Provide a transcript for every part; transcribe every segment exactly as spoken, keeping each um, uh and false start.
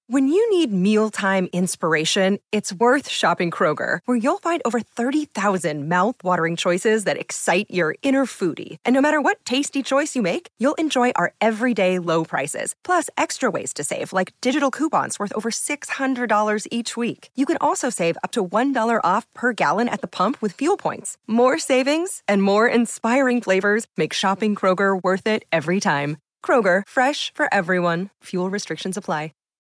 When you need mealtime inspiration, it's worth shopping Kroger, where you'll find over thirty thousand mouth-watering choices that excite your inner foodie. And no matter what tasty choice you make, you'll enjoy our everyday low prices, plus extra ways to save, like digital coupons worth over six hundred dollars each week. You can also save up to one dollar off per gallon at the pump with fuel points. More savings and more inspiring flavors make shopping Kroger worth it every time. Kroger, fresh for everyone. Fuel restrictions apply.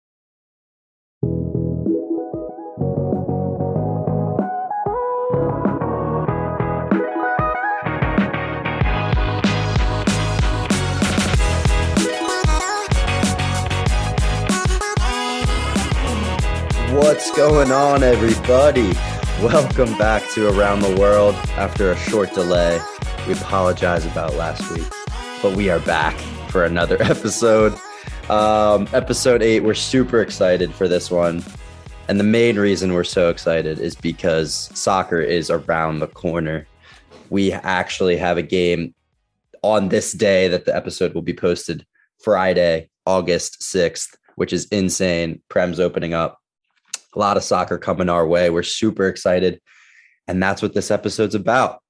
What's going on, everybody? Welcome back to Around the World after a short delay. We apologize about last week, but we are back for another episode. Um, episode eight, we're super excited for this one. And the main reason we're so excited is because soccer is around the corner. We actually have a game on this day that the episode will be posted, Friday, August sixth, which is insane. Prem's opening up. A lot of soccer coming our way. We're super excited. And that's what this episode's about.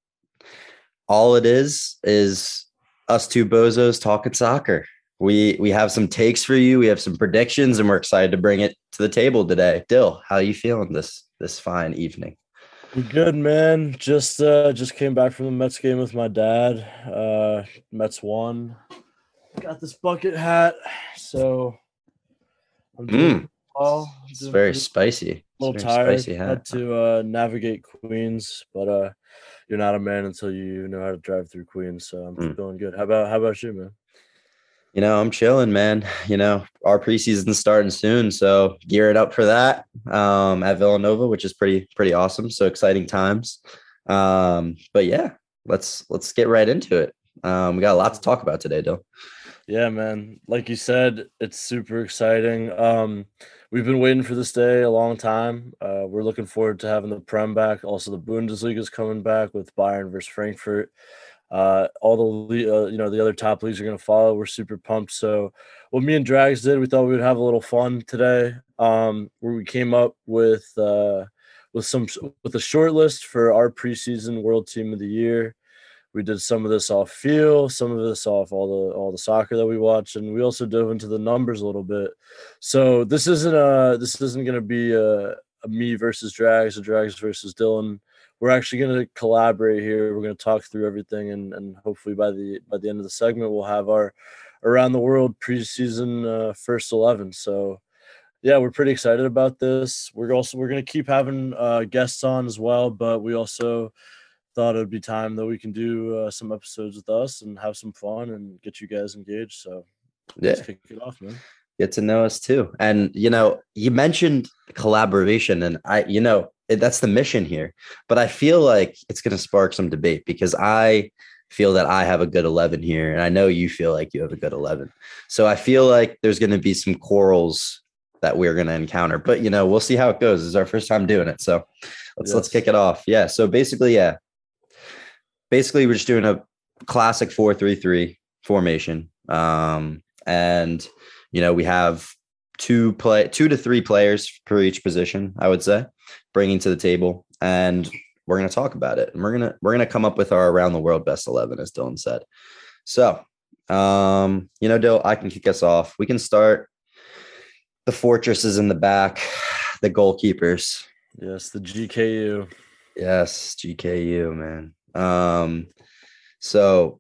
All it is, is us two bozos talking soccer. We we have some takes for you. We have some predictions, and we're excited to bring it to the table today. Dill, how are you feeling this this fine evening? I'm good, man. Just uh, just came back from the Mets game with my dad. Uh, Mets won. Got this bucket hat, so I'm doing Mm. well. It's very spicy. A little It's very tired. spicy hat. Had to uh, navigate Queens, but uh, you're not a man until you know how to drive through Queens. So I'm Mm. feeling good. How about how about you, man? You know, I'm chilling, man. You know, our preseason's starting soon, so gearing up for that um, at Villanova, which is pretty pretty awesome. So exciting times. Um, but yeah, let's let's get right into it. Um, we got a lot to talk about today, Dill. Yeah, man. Like you said, it's super exciting. Um, we've been waiting for this day a long time. Uh, we're looking forward to having the Prem back. Also, the Bundesliga is coming back with Bayern versus Frankfurt. Uh, all the le- uh, you know the other top leagues are going to follow. We're super pumped. So, what me and Drags did, we thought we would have a little fun today. Um, where we came up with uh, with some with a short list for our preseason World Team of the Year. We did some of this off feel, some of this off all the all the soccer that we watch, and we also dove into the numbers a little bit. So this isn't a this isn't going to be a, a me versus Drags or Drags versus Dylan. We're actually going to collaborate here. We're going to talk through everything, and and hopefully by the by the end of the segment, we'll have our around the world preseason uh, first eleven. So yeah, we're pretty excited about this. We're also we're going to keep having uh, guests on as well, but we also thought it would be time that we can do uh, some episodes with us and have some fun and get you guys engaged. So Yeah, let's kick it off, man. get to know us too. And you know, you mentioned collaboration, and I, you know, it, that's the mission here. But I feel like it's going to spark some debate because I feel that I have a good eleven here, and I know you feel like you have a good eleven. So I feel like there's going to be some quarrels that we're going to encounter. But you know, we'll see how it goes. This is our first time doing it, so let's Yes. let's kick it off. Yeah. So basically, yeah. Basically, we're just doing a classic four three three formation. Um, and, you know, we have two play two to three players per each position, I would say, bringing to the table. And we're going to talk about it. And we're going to we're going to come up with our around the world best eleven, as Dylan said. So, um, you know, Dill, I can kick us off. We can start the fortresses in the back, the goalkeepers. Yes, the G K U. Yes, G K U, man. Um, so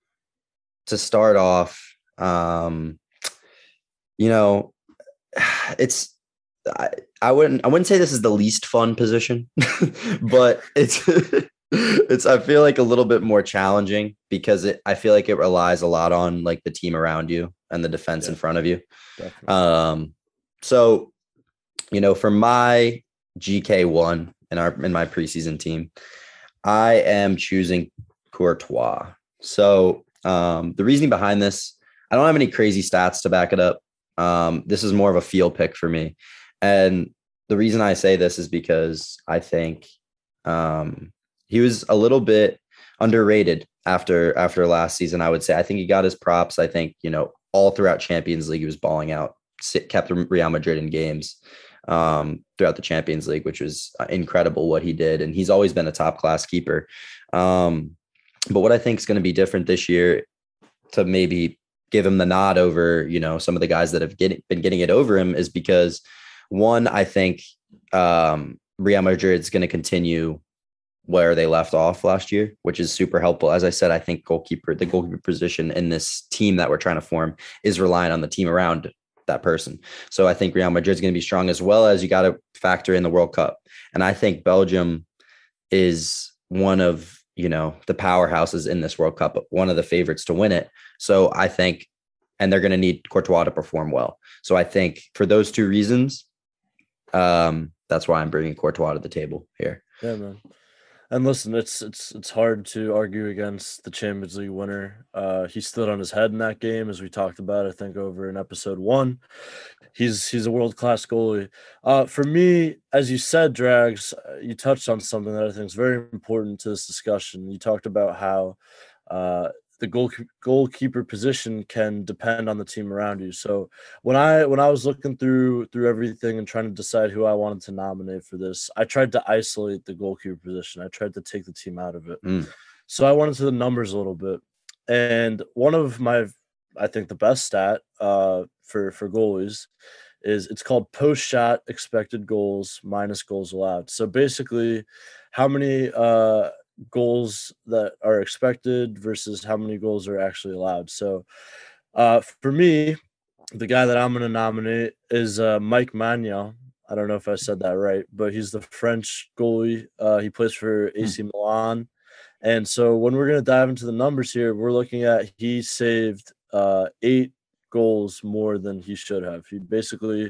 to start off, um, you know, it's, I, I wouldn't, I wouldn't say this is the least fun position, but it's, it's, I feel like a little bit more challenging because it, I feel like it relies a lot on like the team around you and the defense Yeah, in front of you. definitely. Um, so, you know, for my G K one in our, in my preseason team, I am choosing Courtois. So um, the reasoning behind this, I don't have any crazy stats to back it up. Um, this is more of a feel pick for me. And the reason I say this is because I think um, he was a little bit underrated after after last season, I would say. I think he got his props. I think, you know, all throughout Champions League, he was balling out. kept Real Madrid in games um, throughout the Champions League, which was incredible what he did. And he's always been a top class keeper. Um, but what I think is going to be different this year to maybe give him the nod over, you know, some of the guys that have get, been getting it over him is because one, I think um, Real Madrid is going to continue where they left off last year, which is super helpful. As I said, I think goalkeeper, the goalkeeper position in this team that we're trying to form is relying on the team around that person. So I think Real Madrid is going to be strong, as well as you got to factor in the World Cup. And I think Belgium is one of, you know, the powerhouses in this World Cup, one of the favorites to win it. So I think, and they're going to need Courtois to perform well. So I think for those two reasons, um, that's why I'm bringing Courtois to the table here. Yeah, man. And listen, it's it's it's hard to argue against the Champions League winner. Uh, he stood on his head in that game, as we talked about, I think, over in episode one. He's he's a world-class goalie. Uh, for me, as you said, Drags, you touched on something that I think is very important to this discussion. You talked about how uh, the goal goalkeeper position can depend on the team around you. So when I when I was looking through through everything and trying to decide who I wanted to nominate for this, I tried to isolate the goalkeeper position. I tried to take the team out of it. Mm. So I went into the numbers a little bit. And one of my, I think the best stat uh, for, for goalies is it's called post-shot expected goals minus goals allowed. So basically how many uh, – goals that are expected versus how many goals are actually allowed. So uh, for me, the guy that I'm going to nominate is uh, Mike Maignan. I don't know if I said that right, but he's the French goalie. Uh, he plays for A C Milan. And so when we're going to dive into the numbers here, we're looking at he saved uh, eight goals more than he should have. He basically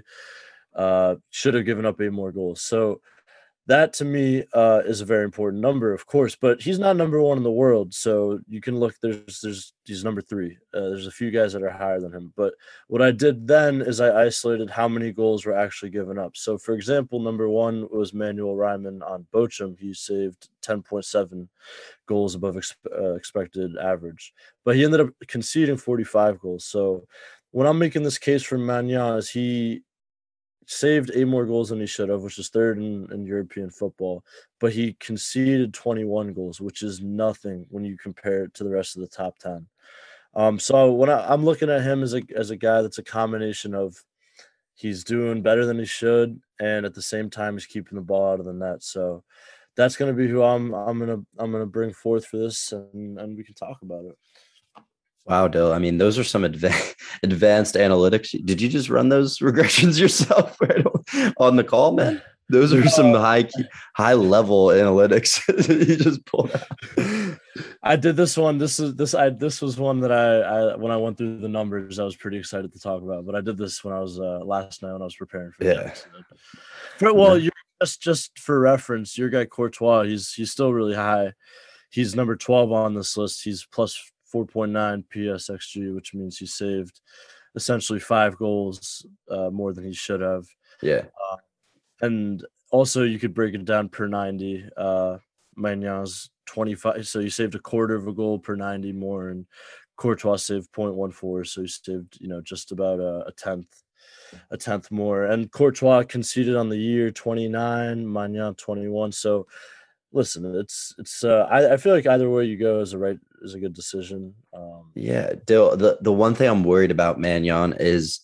uh, should have given up eight more goals. So that to me uh, is a very important number, of course, but he's not number one in the world. So you can look, there's, there's, he's number three. Uh, there's a few guys that are higher than him. But what I did then is I isolated how many goals were actually given up. So for example, number one was Manuel Reimann on Bochum. He saved ten point seven goals above ex- uh, expected average, but he ended up conceding forty-five goals. So when I'm making this case for Maignan, is he saved eight more goals than he should have, which is third in, in European football, but he conceded twenty-one goals, which is nothing when you compare it to the rest of the top ten. Um, so when I, I'm looking at him as a as a guy that's a combination of he's doing better than he should, and at the same time he's keeping the ball out of the net. So that's going to be who I'm I'm gonna I'm gonna bring forth for this, and, and we can talk about it. Wow, Dill. I mean, those are some adva- advanced analytics. Did you just run those regressions yourself right on the call, man? Those are some high high level analytics you just pulled out. I did this one. This is this I this was one that I, I when I went through the numbers, I was pretty excited to talk about. But I did this when I was uh, last night when I was preparing for yeah. For, well, yeah. you're just just for reference, your guy Courtois, he's he's still really high. He's number twelve on this list. He's plus four point nine P S X G, which means he saved essentially five goals uh, more than he should have. Yeah. Uh, and also you could break it down per ninety. Uh, Maignan's twenty-five, so he saved a quarter of a goal per ninety more, and Courtois saved zero point one four, so he saved, you know, just about a, a tenth, a tenth more. And Courtois conceded on the year twenty-nine, Maignan twenty-one. So listen, it's it's. Uh, I, I feel like either way you go is a right is a good decision. Um, yeah, Dill, the the one thing I'm worried about Maignan is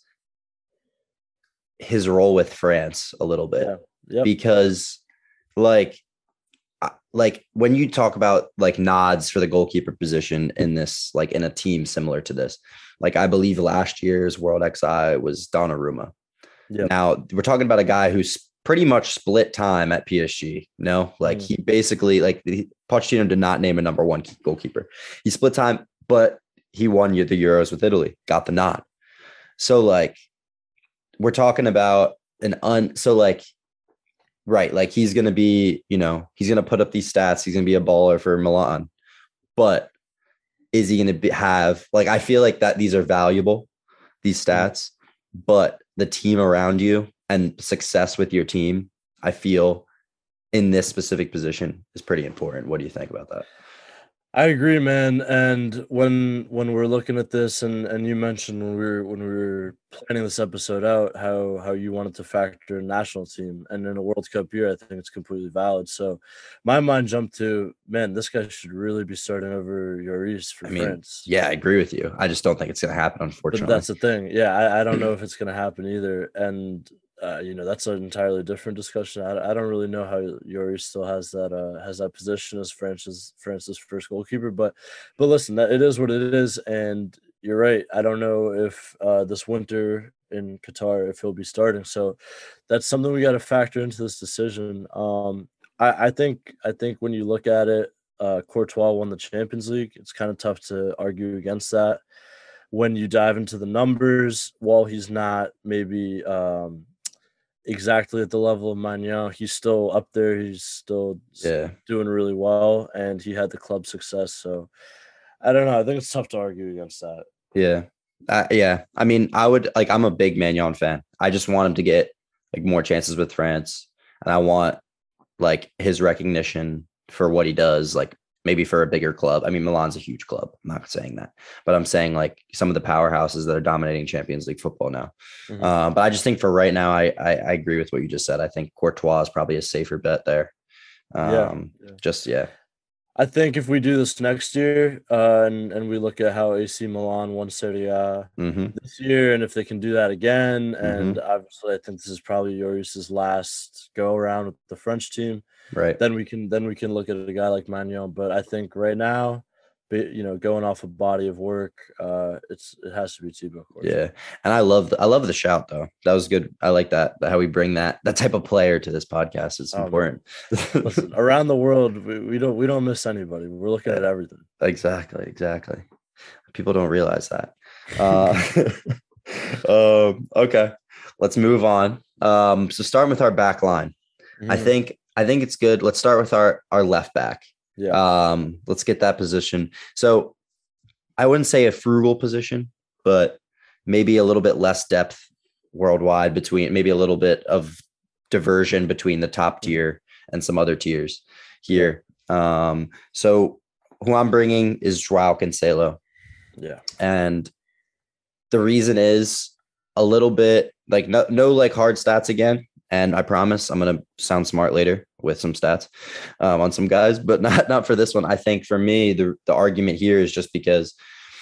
his role with France a little bit, yeah, yep. because like like when you talk about like nods for the goalkeeper position in this, like in a team similar to this, like I believe last year's World X I was Donnarumma. Yep. Now we're talking about a guy who's pretty much split time at P S G. No, like mm. he basically like he, Pochettino did not name a number one goalkeeper. He split time, but he won the Euros with Italy, got the nod. So like we're talking about an un. So like right, like he's gonna be, you know, he's gonna put up these stats. He's gonna be a baller for Milan, but is he gonna be, have like I feel like that these are valuable, these stats, but the team around you and success with your team, I feel in this specific position is pretty important. What do you think about that? I agree, man. And when when we're looking at this, and and you mentioned when we were when we were planning this episode out, how how you wanted to factor in national team, and in a World Cup year, I think it's completely valid. So, my mind jumped to, man, this guy should really be starting over Lloris for I mean, France. yeah, I agree with you. I just don't think it's going to happen, But unfortunately. that's the thing. Yeah, I, I don't know if it's going to happen either. And uh, you know, that's an entirely different discussion. I, I don't really know how Yuri still has that uh, has that position as France's France's first goalkeeper. But but listen, that it is what it is. And you're right. I don't know if uh, this winter in Qatar if he'll be starting. So that's something we got to factor into this decision. Um, I, I think I think when you look at it, uh, Courtois won the Champions League. It's kind of tough to argue against that when you dive into the numbers. While he's not maybe um, exactly at the level of Magnan, he's still up there. He's still Yeah. doing really well, and he had the club success. So I don't know. I think it's tough to argue against that. Yeah. Uh, yeah. I mean, I would like, I'm a big Magnan fan. I just want him to get like more chances with France. And I want like his recognition for what he does, like maybe for a bigger club. I mean, Milan's a huge club. I'm not saying that, but I'm saying like some of the powerhouses that are dominating Champions League football now. Mm-hmm. Um, but I just think for right now, I, I I agree with what you just said. I think Courtois is probably a safer bet there. Um, yeah, yeah. Just yeah. I think if we do this next year, uh, and and we look at how A C Milan won Serie A mm-hmm. this year, and if they can do that again, mm-hmm. and obviously I think this is probably Lloris's last go around with the French team, right? Then we can then we can look at a guy like Magnan. But I think right now, you know, going off a body of work, uh, it's it has to be Thibaut Courtois. Yeah, and I love the, I love the shout though. That was good. I like that how we bring that that type of player to this podcast. It's oh, important. Listen, around the world, we, we don't we don't miss anybody. We're looking yeah, at everything. Exactly, exactly. People don't realize that. Uh, um, okay, let's move on. Um, so starting with our back line, mm. I think I think it's good. Let's start with our our left back. Yeah. Um, let's get that position. So I wouldn't say a frugal position, but maybe a little bit less depth worldwide between, maybe a little bit of diversion between the top tier and some other tiers here. Um, so who I'm bringing is Joao Cancelo. Yeah. And the reason is a little bit like no, no like hard stats again. And I promise I'm going to sound smart later with some stats um, on some guys, but not not for this one. I think for me, the, the argument here is just because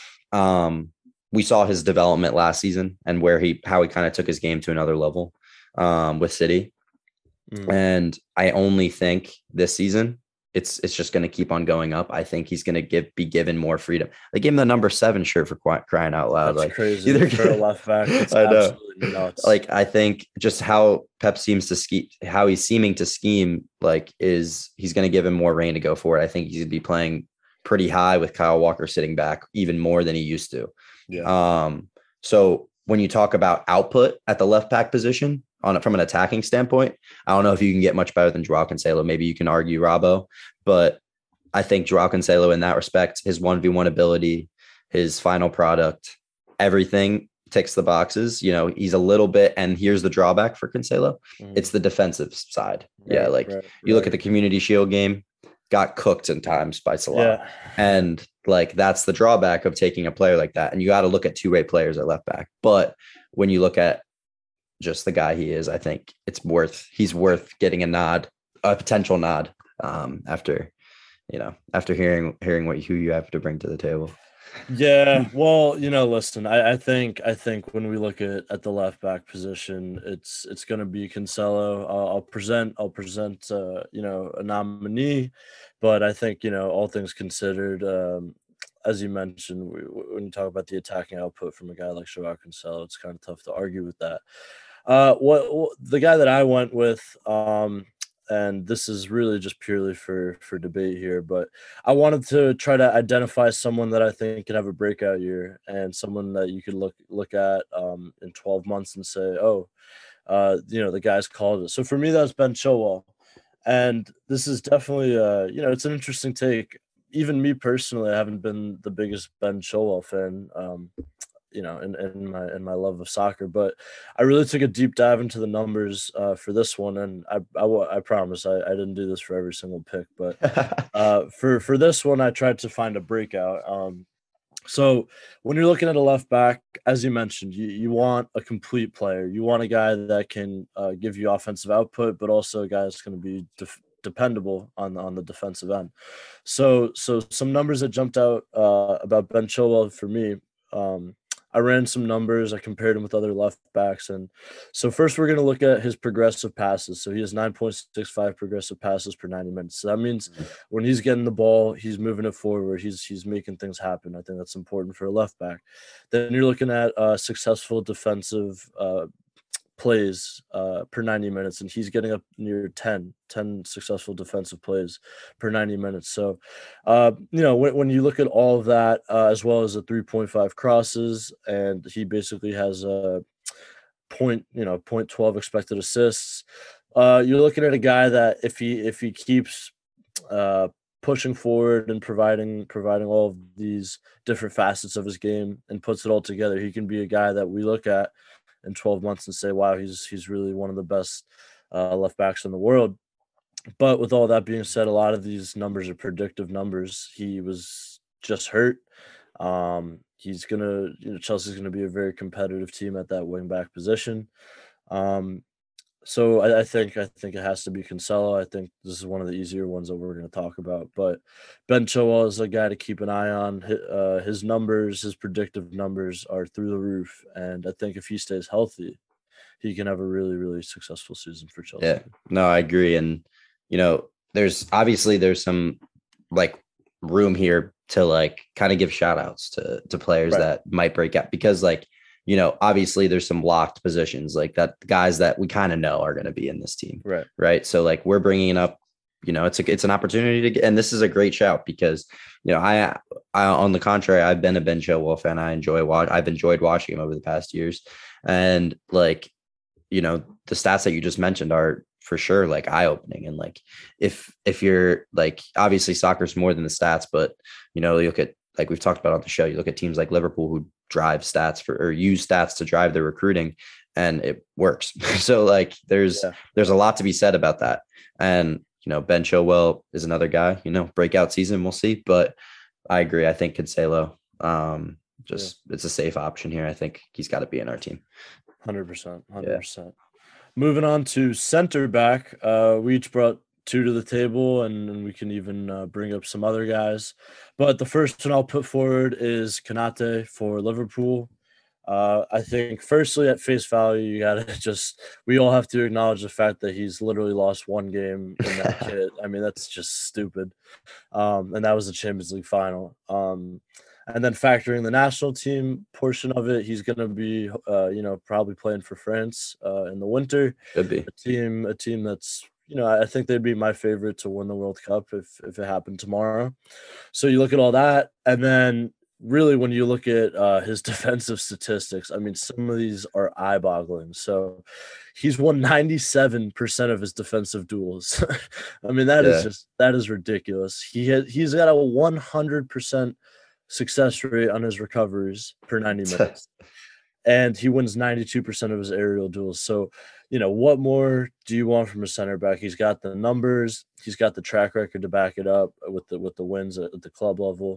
um, we saw his development last season and where he how he kind of took his game to another level um, with City. Mm. And I only think this season, it's it's just going to keep on going up. I think he's going to give be given more freedom. They gave him the number seven shirt for crying out loud. That's like crazy. Either for a left back. It's I know. Absolutely nuts. Like I think just how Pep seems to scheme, how he's seeming to scheme, like is he's going to give him more reign to go for it. I think he's going to be playing pretty high with Kyle Walker sitting back even more than he used to. Yeah. Um. So when you talk about output at the left back position, on it from an attacking standpoint, I don't know if you can get much better than Joao Cancelo. Maybe you can argue Robbo, but I think Joao Cancelo in that respect, his one v one ability, his final product, everything ticks the boxes. You know, he's a little bit, and here's the drawback for Cancelo. Mm. It's the defensive side. Right, yeah. Like right, you right. look at the Community Shield game, got cooked in times by Salah. Yeah. And like, that's the drawback of taking a player like that. And you got to look at two-way players at left back. But when you look at just the guy he is, I think it's worth, he's worth getting a nod, a potential nod um, after, you know, after hearing, hearing what, who you have to bring to the table. Yeah. Well, you know, listen, I, I think, I think when we look at, at the left back position, it's, it's going to be Cancelo. I'll, I'll present, I'll present, uh, you know, a nominee, but I think, you know, all things considered, um, as you mentioned, we, when you talk about the attacking output from a guy like Joao Cancelo, it's kind of tough to argue with that. Uh, what, what the guy that I went with, um, and this is really just purely for for debate here, but I wanted to try to identify someone that I think could have a breakout year and someone that you could look look at um, in twelve months and say, oh, uh, you know, the guy's called it. So for me, that's Ben Chilwell, and this is definitely, uh, you know, it's an interesting take. Even me personally, I haven't been the biggest Ben Chilwell fan. Um, you know, in, in my in my love of soccer. But I really took a deep dive into the numbers uh, for this one, and I I, I promise I, I didn't do this for every single pick, but uh, for for this one I tried to find a breakout. Um, so when you're looking at a left back, as you mentioned, you, you want a complete player. You want a guy that can uh, give you offensive output, but also a guy that's going to be def- dependable on on the defensive end. So so some numbers that jumped out uh, about Ben Chilwell for me. Um, I ran some numbers. I compared him with other left backs, and so first we're going to look at his progressive passes. So he has nine point six five progressive passes per ninety minutes. So that means when he's getting the ball, he's moving it forward. He's he's making things happen. I think that's important for a left back. Then you're looking at uh, successful defensive uh, plays uh, per ninety minutes, and he's getting up near ten, ten successful defensive plays per ninety minutes. So, uh, you know, when, when you look at all of that, uh, as well as the three point five crosses, and he basically has a point, you know, point twelve expected assists. Uh, you're looking at a guy that if he if he keeps uh, pushing forward and providing providing all of these different facets of his game and puts it all together, he can be a guy that we look at in twelve months and say, wow, he's he's really one of the best uh, left backs in the world. But with all that being said, a lot of these numbers are predictive numbers. He was just hurt. Um, he's gonna, you know, Chelsea's gonna be a very competitive team at that wing back position. Um, so I, I think I think it has to be Cancelo. I think this is one of the easier ones that we're going to talk about. But Ben Chilwell is a guy to keep an eye on. His, uh, his numbers, his predictive numbers are through the roof, and I think if he stays healthy, he can have a really really successful season for Chelsea. Yeah, no, I agree, and you know, there's obviously there's some like room here to like kind of give shout outs to to players right. that might break out because like. You know, obviously there's some locked positions like that guys that we kind of know are going to be in this team. Right. Right. So like we're bringing up, you know, it's a, it's an opportunity to get, and this is a great shout because, you know, I, I, on the contrary, I've been a Ben Chilwell fan. I enjoy watch. I've enjoyed watching him over the past years. And like, you know, the stats that you just mentioned are for sure like eye opening. And like, if, if you're like, obviously soccer's more than the stats, but, you know, you look at, like we've talked about on the show, you look at teams like Liverpool who drive stats for or use stats to drive their recruiting and it works. So like there's yeah. there's a lot to be said about that. And you know, Ben Chilwell is another guy, you know, breakout season, we'll see. But I agree. I think Cancelo, um, just yeah. it's a safe option here. I think he's got to be in our team. one hundred percent. one hundred percent. Yeah. Moving on to center back. Uh, we each brought two to the table, and, and we can even uh, bring up some other guys. But the first one I'll put forward is Konate for Liverpool. Uh, I think, firstly, at face value, you got to just – we all have to acknowledge the fact that he's literally lost one game in that kit. I mean, that's just stupid. Um, and that was the Champions League final. Um, and then factoring the national team portion of it, he's going to be, uh, you know, probably playing for France uh, in the winter. Could be. A team, a team that's – you know, I think they'd be my favorite to win the World Cup if if it happened tomorrow. So you look at all that, and then really when you look at uh, his defensive statistics, I mean, some of these are eye-boggling. So he's won ninety-seven percent of his defensive duels. I mean, that yeah. is just that is ridiculous. He has he's got a one hundred percent success rate on his recoveries per ninety minutes. And he wins ninety-two percent of his aerial duels. So, you know, what more do you want from a center back? He's got the numbers. He's got the track record to back it up with the with the wins at, at the club level.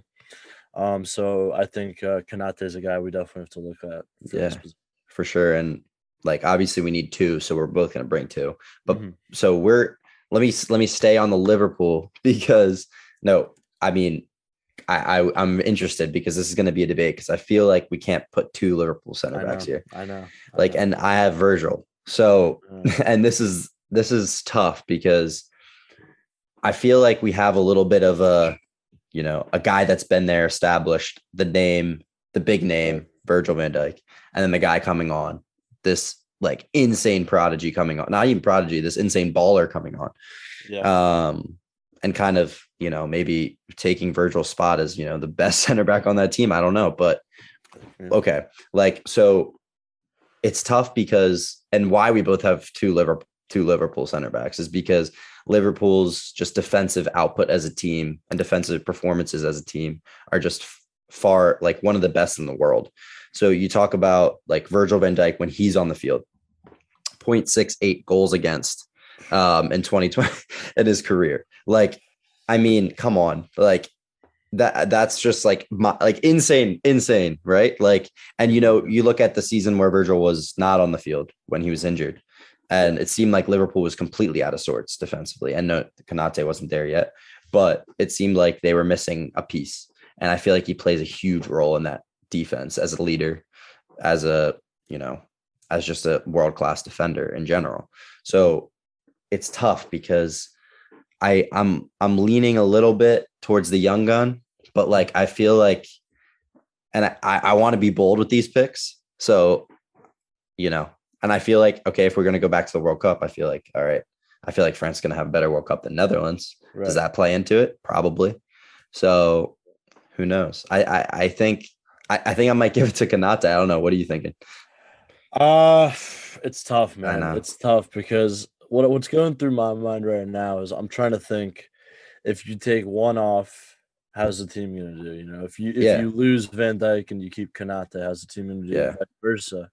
Um, so I think uh, Konate is a guy we definitely have to look at. For yeah, for sure. And like obviously we need two, so we're both going to bring two. But mm-hmm. so we're let me let me stay on the Liverpool because no, I mean. I, I I'm interested because this is going to be a debate because I feel like we can't put two Liverpool center backs here. I know. I like, know. And I have Virgil. So, and this is, this is tough because I feel like we have a little bit of a, you know, a guy that's been there, established the name, the big name, Virgil van Dijk, and then the guy coming on, this like insane prodigy coming on, not even prodigy, this insane baller coming on. Yeah. Um, and kind of, you know, maybe taking Virgil's spot as, you know, the best center back on that team. I don't know, but okay. Like, so it's tough because, and why we both have two Liverpool, two Liverpool center backs is because Liverpool's just defensive output as a team and defensive performances as a team are just far, like one of the best in the world. So you talk about like Virgil van Dijk when he's on the field, zero point six eight goals against um, in twenty twenty in his career. Like, I mean, come on, like that that's just like like insane, insane, right? Like, and you know, you look at the season where Virgil was not on the field when he was injured, and it seemed like Liverpool was completely out of sorts defensively. And no, Konate wasn't there yet, but it seemed like they were missing a piece. And I feel like he plays a huge role in that defense as a leader, as a, you know, as just a world-class defender in general. So it's tough because I I'm I'm leaning a little bit towards the young gun, but like I feel like, and I, I want to be bold with these picks. So, you know, and I feel like, okay, if we're going to go back to the World Cup, I feel like, all right, I feel like France is going to have a better World Cup than Netherlands. Right. Does that play into it? Probably. So who knows? I I, I think I, I think I might give it to Konate. I don't know. What are you thinking? Uh, it's tough, man. It's tough because what what's going through my mind right now is I'm trying to think, if you take one off, how's the team going to do? You know, if you if yeah. you lose Van Dijk and you keep Konate, how's the team going to do? Yeah. Vice versa.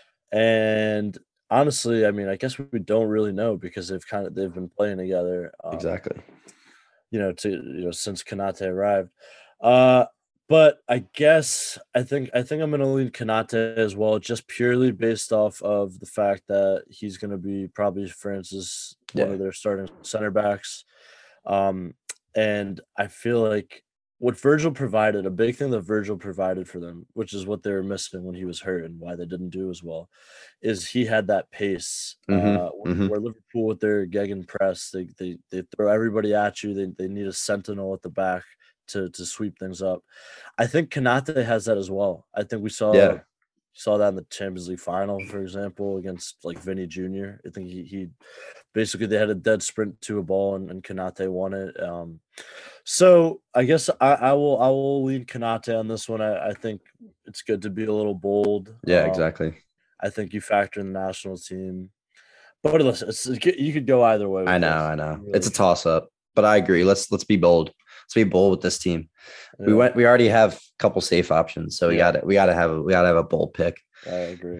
And honestly, I mean, I guess we don't really know because they've kind of they've been playing together. Um, exactly. You know, to you know since Konate arrived. Uh, but I guess I think I think I'm going to lean Konate as well, just purely based off of the fact that he's going to be probably France's yeah. one of their starting center backs. Um, and I feel like what Virgil provided, a big thing that Virgil provided for them, which is what they were missing when he was hurt and why they didn't do as well, is he had that pace. Mm-hmm, uh, where, mm-hmm. where Liverpool with their gegen press, they, they they throw everybody at you. They they need a sentinel at the back to to sweep things up. I think Konate has that as well. I think we saw yeah. saw that in the Champions League final, for example, against like Vinny Junior I think he he basically they had a dead sprint to a ball and, and Konate won it. Um, so I guess I, I will I will lean Konate on this one. I, I think it's good to be a little bold. Yeah, um, exactly. I think you factor in the national team, but listen, it's, you could go either way. I know, this. I know. Really. It's a toss up, but I agree. Let's let's be bold. Let's be bold with this team. Yeah. We went. We already have a couple safe options, so we yeah. got to we got to have we got to have a bold pick. I agree.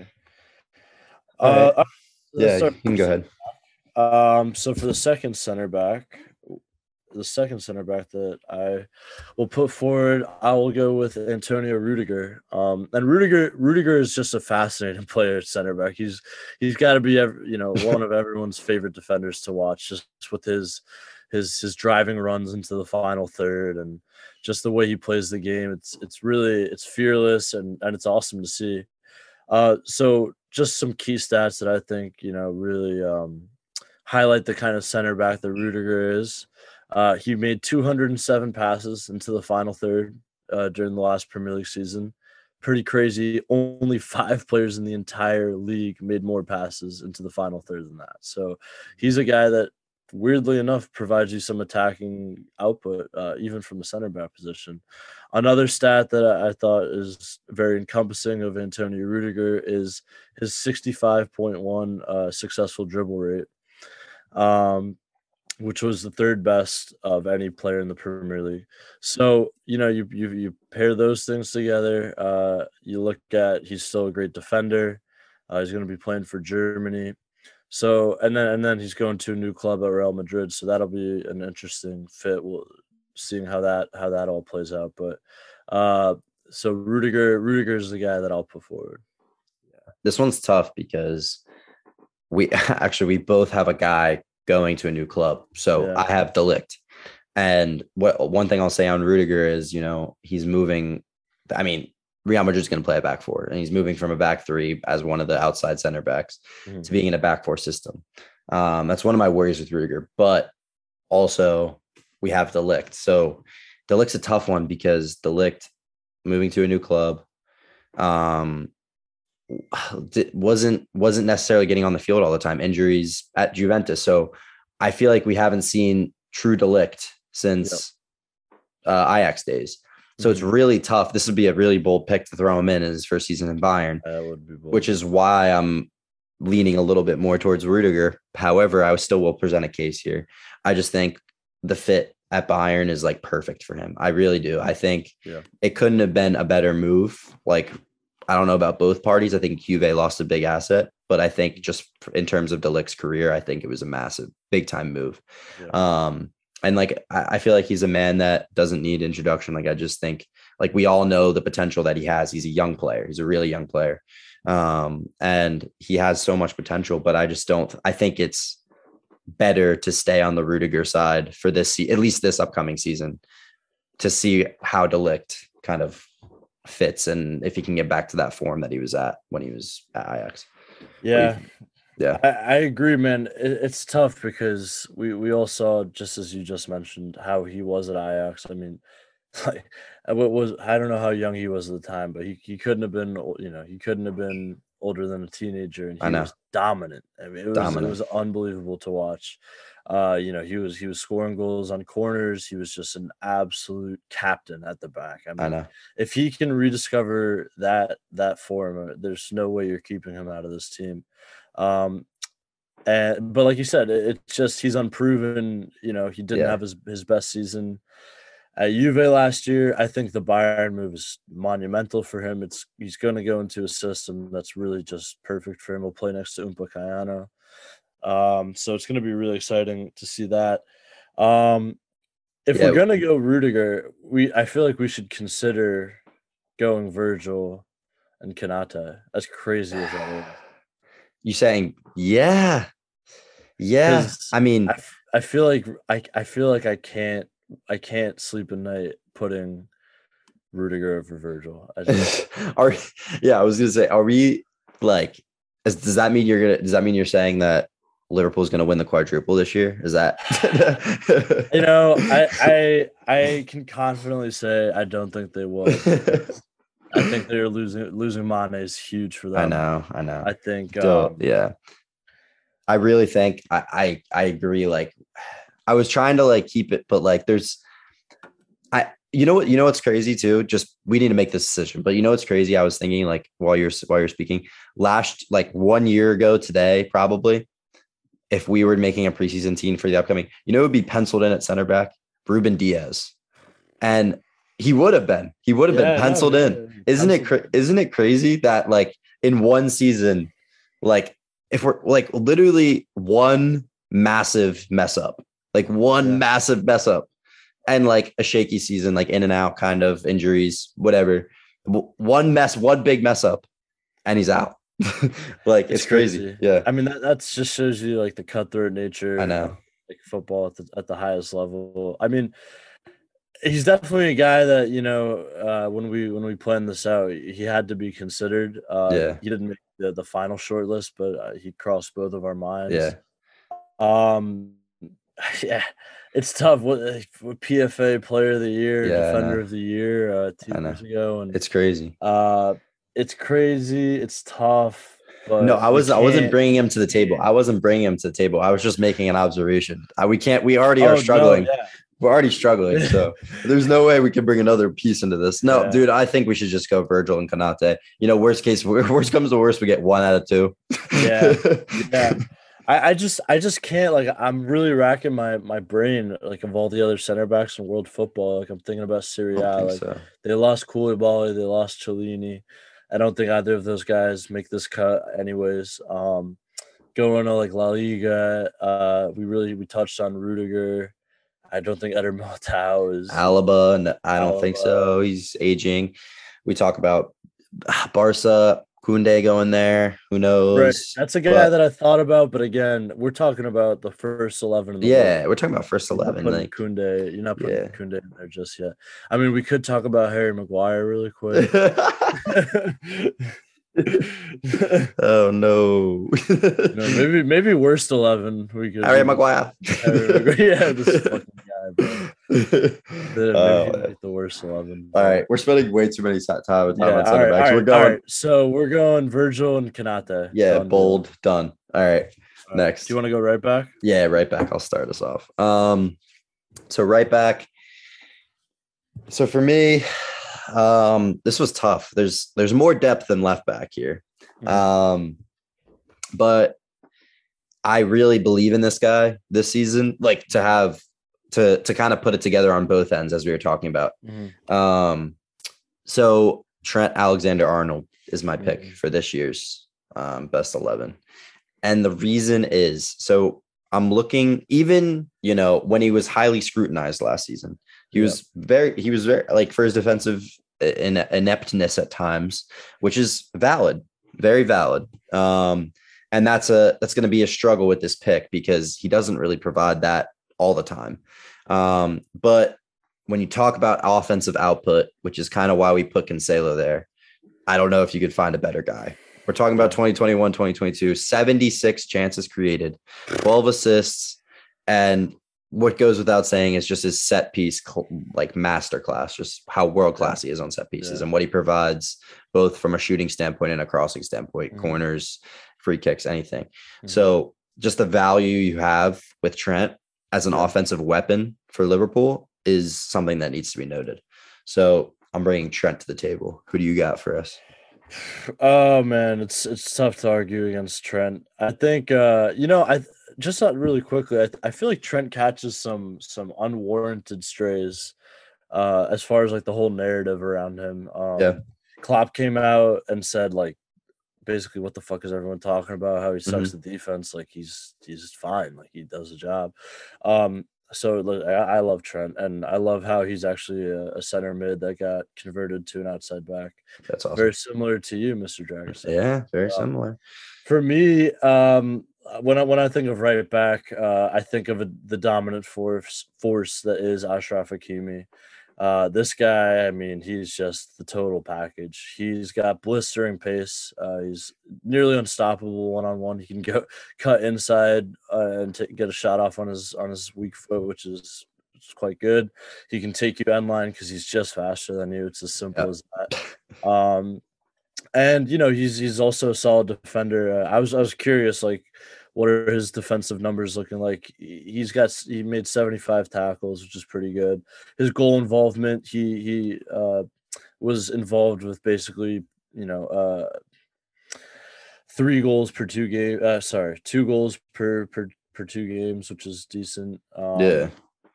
Uh, right. Yeah, you can go ahead. Um, so for the second center back, the second center back that I will put forward, I will go with Antonio Rudiger. Um, and Rudiger, Rudiger is just a fascinating player at center back. He's he's got to be, you know, one of everyone's favorite defenders to watch, just with his his his driving runs into the final third and just the way he plays the game. It's it's really it's fearless and and it's awesome to see. Uh, so just some key stats that I think, you know, really um, highlight the kind of center back that Rudiger is. Uh, he made two hundred seven passes into the final third uh, during the last Premier League season. Pretty crazy. Only five players in the entire league made more passes into the final third than that. So he's a guy that, weirdly enough, provides you some attacking output, uh, even from the center back position. Another stat that I, I thought is very encompassing of Antonio Rudiger is his sixty-five point one uh, successful dribble rate, um, which was the third best of any player in the Premier League. So, you know, you you, you pair those things together. Uh, you look at, he's still a great defender. Uh, he's going to be playing for Germany. So, and then and then he's going to a new club at Real Madrid. So that'll be an interesting fit. We'll seeing how that how that all plays out. But uh, so Rudiger Rudiger is the guy that I'll put forward. Yeah. This one's tough because we actually we both have a guy going to a new club. So yeah. I have De Ligt. And what one thing I'll say on Rudiger is, you know, he's moving. I mean, Real Madrid's going to play a back four, and he's moving from a back three as one of the outside center backs mm-hmm. to being in a back four system. Um, that's one of my worries with Rudiger, but also we have De Ligt. So De Ligt's a tough one because De Ligt moving to a new club um, wasn't, wasn't necessarily getting on the field all the time, injuries at Juventus. So I feel like we haven't seen true De Ligt since yep. uh, Ajax days. So it's really tough. This would be a really bold pick to throw him in in his first season in Bayern, that would be bold. Which is why I'm leaning a little bit more towards Rudiger. However, I still will present a case here. I just think the fit at Bayern is like perfect for him. I really do. I think yeah. it couldn't have been a better move. Like I don't know about both parties. I think Juve lost a big asset, but I think just in terms of De Ligt's career, I think it was a massive, big time move. Yeah. Um, and like, I, I feel like he's a man that doesn't need introduction. Like, I just think like we all know the potential that he has. He's a young player. He's a really young player. Um, and he has so much potential, but I just don't, I think it's better to stay on the Rudiger side for this, at least this upcoming season, to see how De Ligt kind of fits and if he can get back to that form that he was at when he was at Ajax. Yeah. Yeah. I, I agree, man. It, it's tough because we, we all saw, just as you just mentioned, how he was at Ajax. I mean, like, what was, I don't know how young he was at the time, but he, he couldn't have been, you know, he couldn't have been older than a teenager, and he was dominant. I mean, it was, dominant. It was unbelievable to watch. Uh, you know, he was, he was scoring goals on corners. He was just an absolute captain at the back. I mean, I know. If he can rediscover that, that form, there's no way you're keeping him out of this team. Um, and, but like you said, it, it's just, he's unproven. You know, he didn't yeah. have his, his best season at Juve last year. I think the Bayern move is monumental for him. It's, he's going to go into a system that's really just perfect for him. He'll play next to Upamecano. Um, so it's going to be really exciting to see that. Um, if yeah. we're going to go Rudiger, we, I feel like we should consider going Virgil and Konate, as crazy as that is. You saying, yeah, yeah. I mean, I, I feel like I, I feel like I can't, I can't sleep at night putting Rudiger over Virgil. I just, are yeah, I was gonna say, are we like? Is, does that mean you're gonna? Does that mean you're saying that Liverpool's gonna win the quadruple this year? Is that? you know, I I I can confidently say I don't think they will. I think they're losing losing Mane is huge for them. I know, I know. I think, so, um, yeah. I really think I, I I agree. Like, I was trying to like keep it, but like, there's, I you know what you know what's crazy too. Just we need to make this decision. But you know what's crazy? I was thinking like while you're while you're speaking, last like one year ago today, probably, if we were making a preseason team for the upcoming, you know, it would be penciled in at center back, Ruben Diaz, and he would have been. He would have yeah, been penciled no, in. Isn't penciled. it? Cra- isn't it crazy that like in one season, like if we're like literally one massive mess up, like one yeah. massive mess up, and like a shaky season, like in and out kind of injuries, whatever. One mess, one big mess up, and he's out. like it's, it's crazy. crazy. Yeah. I mean that that's just shows you like the cutthroat nature. I know. Like football at the at the highest level. I mean. He's definitely a guy that, you know, uh, when we when we planned this out, he had to be considered. Uh, yeah. He didn't make the, the final short list, but uh, he crossed both of our minds. Yeah. Um, yeah, it's tough. What, what P F A Player of the Year, yeah, Defender of the Year, uh, two years ago, and it's crazy. Uh, it's crazy. It's tough. But no, I was I wasn't bringing him to the table. I wasn't bringing him to the table. I was just making an observation. I, we can't. We already oh, are struggling. No, yeah. We're already struggling, so there's no way we can bring another piece into this. No, yeah. dude, I think we should just go Virgil and Konate. You know, worst case, worst comes to worst, we get one out of two. yeah, yeah. I, I just, I just can't. Like, I'm really racking my my brain. Like, of all the other center backs in world football, like I'm thinking about Serie A. Like, so. They lost Koulibaly, they lost Chiellini. I don't think either of those guys make this cut, anyways. Um, going to like La Liga, uh, we really we touched on Rudiger. I don't think Eder Militao is Alaba. No, I don't Alaba. think so. He's aging. We talk about Barca, Koundé going there. Who knows? Right. That's a guy but, that I thought about, but again, we're talking about the first eleven. In the yeah, world. We're talking about first eleven. You're not like Koundé, you're not putting yeah. Koundé in there just yet. I mean, we could talk about Harry Maguire really quick. oh no! no, maybe maybe worst eleven we could. Harry Maguire. Harry Maguire. Yeah, this fucking guy, bro. Maybe uh, like the worst eleven. All right, we're spending way too many time, time yeah, on center right, backs. Right, we're going. Right. So we're going Virgil and Konate. Yeah, done, bold, dude. done. All right, all right, next. Do you want to go right back? Yeah, right back. I'll start us off. Um, so right back. So for me. Um, this was tough. There's there's more depth than left back here. Um, but I really believe in this guy this season, like to have to to kind of put it together on both ends as we were talking about. Mm-hmm. Um, so Trent Alexander-Arnold, is my pick Mhm. for this year's um, best eleven. And the reason is, so I'm looking, even, you know, when he was highly scrutinized last season, he Yeah. was very, he was very, like, for his defensive in, ineptness at times, which is valid, very valid. Um, and that's a, that's going to be a struggle with this pick because he doesn't really provide that all the time. Um, but when you talk about offensive output, which is kind of why we put Cancelo there, I don't know if you could find a better guy. We're talking about twenty twenty-one, twenty twenty-two, seventy-six chances created, twelve assists, and what goes without saying is just his set piece, like masterclass, just how world-class he is on set pieces yeah. and what he provides both from a shooting standpoint and a crossing standpoint, mm-hmm. corners, free kicks, anything. Mm-hmm. So just the value you have with Trent as an yeah. offensive weapon for Liverpool is something that needs to be noted. So I'm bringing Trent to the table. Who do you got for us? Oh man, it's it's tough to argue against Trent. I think uh, you know, I just not really quickly. I, I feel like Trent catches some some unwarranted strays uh, as far as like the whole narrative around him. Um, yeah, Klopp came out and said like basically what the fuck is everyone talking about? How he sucks mm-hmm. at defense. Like he's he's fine. Like he does the job. Um, So I, I love Trent, and I love how he's actually a, a center mid that got converted to an outside back. That's awesome. Very similar to you, Mister Dragerson. Yeah, very um, similar. For me, um, when I when I think of right back, uh, I think of a, the dominant force force that is Achraf Hakimi. Uh, this guy, I mean, he's just the total package. He's got blistering pace. Uh, he's nearly unstoppable one on one. He can go cut inside uh, and t- get a shot off on his on his weak foot, which is, which is quite good. He can take you end line because he's just faster than you. It's as simple yep. as that. Um, and you know, he's he's also a solid defender. Uh, I was I was curious, like, what are his defensive numbers looking like? He's got he made seventy-five tackles, which is pretty good. His goal involvement, he he uh, was involved with basically, you know, uh, three goals per two game. Uh, sorry, two goals per per per two games, which is decent. Um, yeah,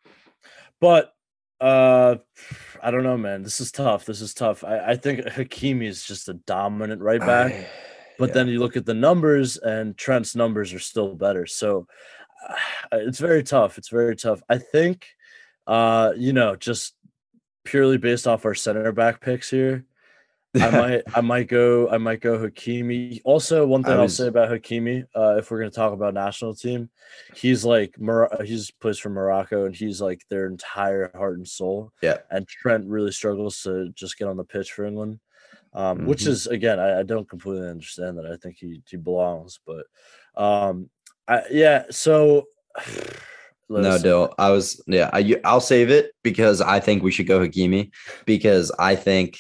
but uh, I don't know, man. This is tough. This is tough. I, I think Hakimi is just a dominant right back. I... But yeah. then you look at the numbers, and Trent's numbers are still better. So uh, it's very tough. It's very tough. I think, uh, you know, just purely based off our center back picks here, I might, I might go, I might go Hakimi. Also, one thing was... I'll say about Hakimi, uh, if we're going to talk about national team, he's like, Mor- he's plays for Morocco, and he's like their entire heart and soul. Yeah. And Trent really struggles to just get on the pitch for England. Um, mm-hmm. Which is, again, I, I don't completely understand that. I think he he belongs, but um, I, yeah. So no, Dill, I was yeah. I I'll save it because I think we should go Hakimi because I think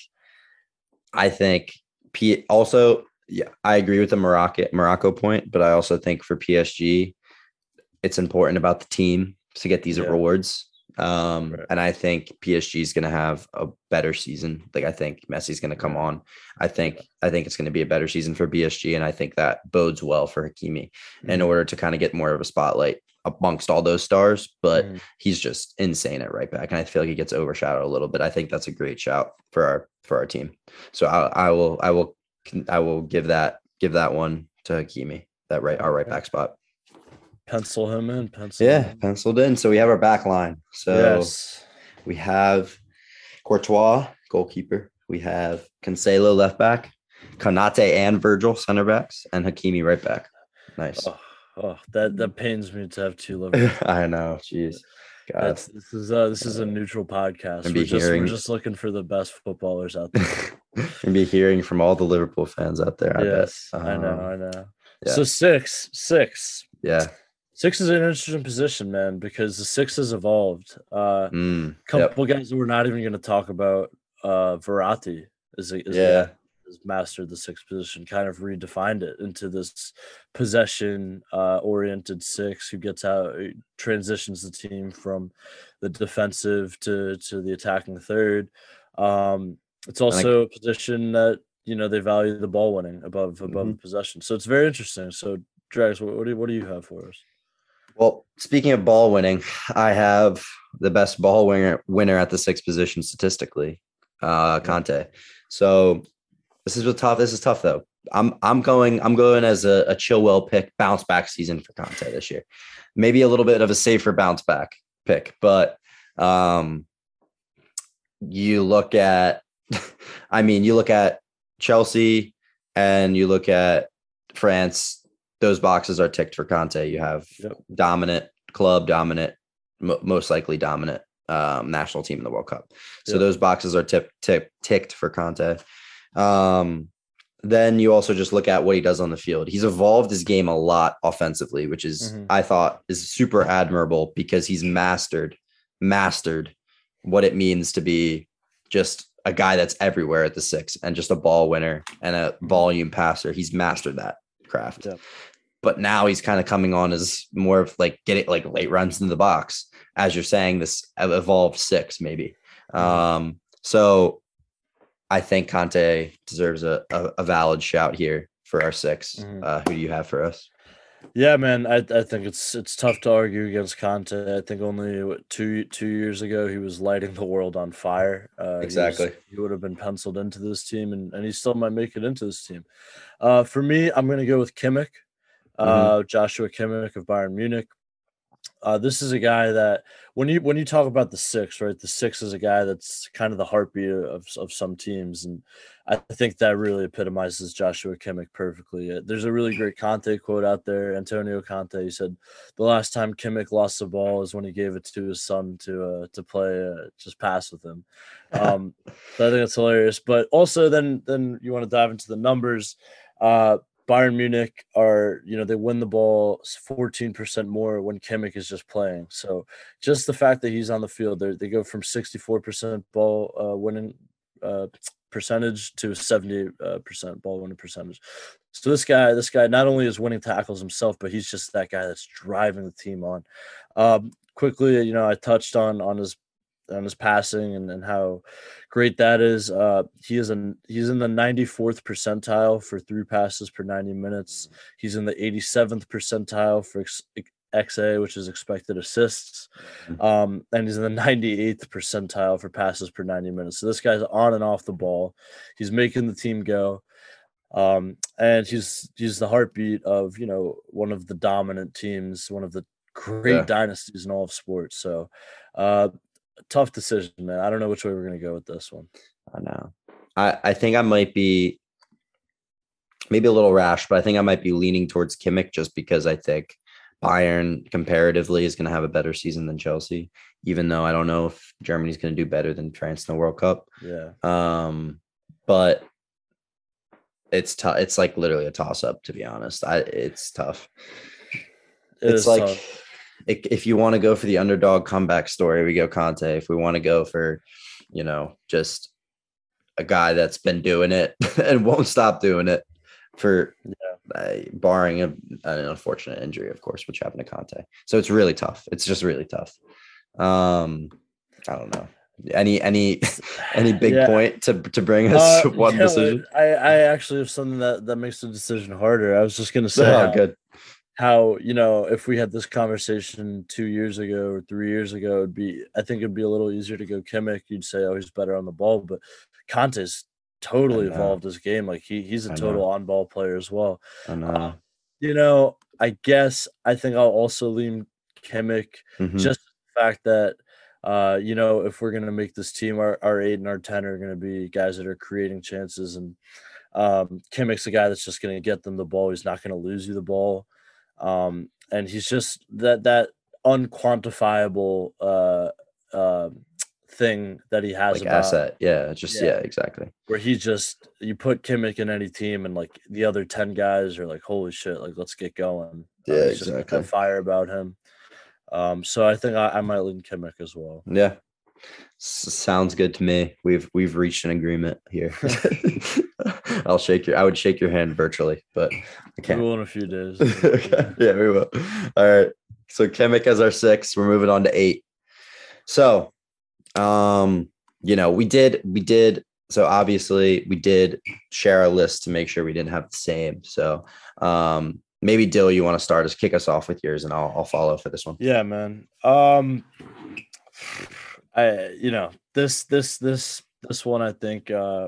I think P also yeah I agree with the Morocco Morocco point, but I also think for P S G it's important about the team to get these yeah. awards. Um, right. And I think P S G is going to have a better season. Like I think Messi's going to come on. I think I think it's going to be a better season for P S G, and I think that bodes well for Hakimi mm-hmm. in order to kind of get more of a spotlight amongst all those stars. But mm-hmm. he's just insane at right back, and I feel like he gets overshadowed a little bit. I think that's a great shout for our for our team. So I, I will I will I will give that give that one to Hakimi, that right our right back spot. Pencil him in. Pencil. Yeah, him. penciled in. So we have our back line. So yes. we have Courtois, goalkeeper. We have Cancelo, left back. Konate and Virgil, center backs. And Hakimi, right back. Nice. Oh, oh that, that pains me to have two Liverpool. I know. Jeez. God. This is uh this is a neutral podcast. We're just, hearing... we're just looking for the best footballers out there. And be hearing from all the Liverpool fans out there. I yes, bet. Um, I know. I know. Yeah. So six, six. Yeah. Six is an interesting position, man, because the six has evolved. Uh, mm, couple yep. guys that we're not even going to talk about. Uh, Verratti is, a, is yeah. a, has mastered the sixth position, kind of redefined it into this possession-oriented uh, six who gets out, transitions the team from the defensive to to the attacking third. Um, it's also I, a position that you know they value the ball winning above above mm-hmm. possession, so it's very interesting. So, Drags, what, what do you, what do you have for us? Well, speaking of ball winning, I have the best ball winner winner at the sixth position statistically, uh, Conte. So This is a tough. This is tough though. I'm I'm going I'm going as a, a Chilwell pick, bounce back season for Conte this year. Maybe a little bit of a safer bounce back pick, but um, you look at, I mean, you look at Chelsea and you look at France. Those boxes are ticked for Conte. You have yep. dominant club, dominant, m- most likely dominant um, national team in the World Cup. So yep. those boxes are tip, tip, ticked for Conte. Um, then you also just look at what he does on the field. He's evolved his game a lot offensively, which is, mm-hmm. I thought, is super admirable because he's mastered, mastered what it means to be just a guy that's everywhere at the six and just a ball winner and a volume passer. He's mastered that craft. Yeah. But now he's kind of coming on as more of like getting like late runs into the box, as you're saying, this evolved six maybe. Mm-hmm. Um, so I think Conte deserves a, a, a valid shout here for our six. Mm-hmm. Uh, who do you have for us? Yeah, man, I I think it's it's tough to argue against Conte. I think only what, two two years ago he was lighting the world on fire. Uh, exactly, he, was, he would have been penciled into this team, and, and he still might make it into this team. Uh, for me, I'm going to go with Kimmich, uh, mm-hmm. Joshua Kimmich of Bayern Munich. Uh, this is a guy that when you when you talk about the six, right? The six is a guy that's kind of the heartbeat of of some teams, and I think that really epitomizes Joshua Kimmich perfectly. There's a really great Conte quote out there. Antonio Conte, he said, "The last time Kimmich lost the ball is when he gave it to his son to uh, to play, uh, just pass with him." Um, so I think that's hilarious. But also, then then you want to dive into the numbers. Uh, Bayern Munich are, you know, they win the ball fourteen percent more when Kimmich is just playing. So just the fact that he's on the field, they go from sixty-four percent ball uh, winning uh, percentage to seventy percent ball winning percentage. So this guy, this guy not only is winning tackles himself, but he's just that guy that's driving the team on. Um, quickly, you know, I touched on on his on his passing and, and how great that is. Uh, he is in he's in the ninety-fourth percentile for through passes per ninety minutes. He's in the eighty-seventh percentile for ex- X A, which is expected assists. Um, and he's in the ninety-eighth percentile for passes per ninety minutes. So this guy's on and off the ball. He's making the team go. Um, and he's he's the heartbeat of, you know, one of the dominant teams, one of the great yeah. dynasties in all of sports. So uh tough decision, man. I don't know which way we're going to go with this one. I know. I, I think I might be maybe a little rash, but I think I might be leaning towards Kimmich just because I think Bayern comparatively is going to have a better season than Chelsea, even though I don't know if Germany's going to do better than France in the World Cup. Yeah. Um, but it's tough. It's like literally a toss up, to be honest. I it's tough. It it's like tough. If you want to go for the underdog comeback story, we go Conte. If we want to go for, you know, just a guy that's been doing it and won't stop doing it for yeah. uh, barring a, an unfortunate injury, of course, which happened to Conte. So it's really tough. It's just really tough. Um, I don't know. Any any any big yeah. point to to bring us uh, one yeah, decision? I, I actually have something that, that makes the decision harder. I was just going to say. Oh, how, good. How, you know, if we had this conversation two years ago or three years ago, it'd be, I think it'd be a little easier to go Kimmich. You'd say, oh, he's better on the ball, but Conte's totally evolved his game. Like he he's a total on ball player as well. I know. Uh, you know, I guess I think I'll also lean Kimmich, mm-hmm. just the fact that, uh, you know, if we're going to make this team, our, our eight and our ten are going to be guys that are creating chances. And um, Kimmich's a guy that's just going to get them the ball. He's not going to lose you the ball. Um, and he's just that that unquantifiable uh, uh, thing that he has like about asset. Yeah, just yeah. yeah, exactly. Where he just you put Kimmich in any team, and like the other ten guys are like, holy shit, like let's get going. Yeah, uh, exactly. Just fire about him. Um, so I think I, I might lean Kimmich as well. Yeah, S- sounds good to me. We've we've reached an agreement here. I'll shake your. I would shake your hand virtually, but I can't. We will in a few days. Okay. Yeah, we will. All right. So Kimmich as our six. We're moving on to eight. So, um, you know, we did we did. So obviously we did share our list to make sure we didn't have the same. So, um, maybe Dill, you want to start us, kick us off with yours, and I'll I'll follow for this one. Yeah, man. Um, I you know this this this this one I think uh.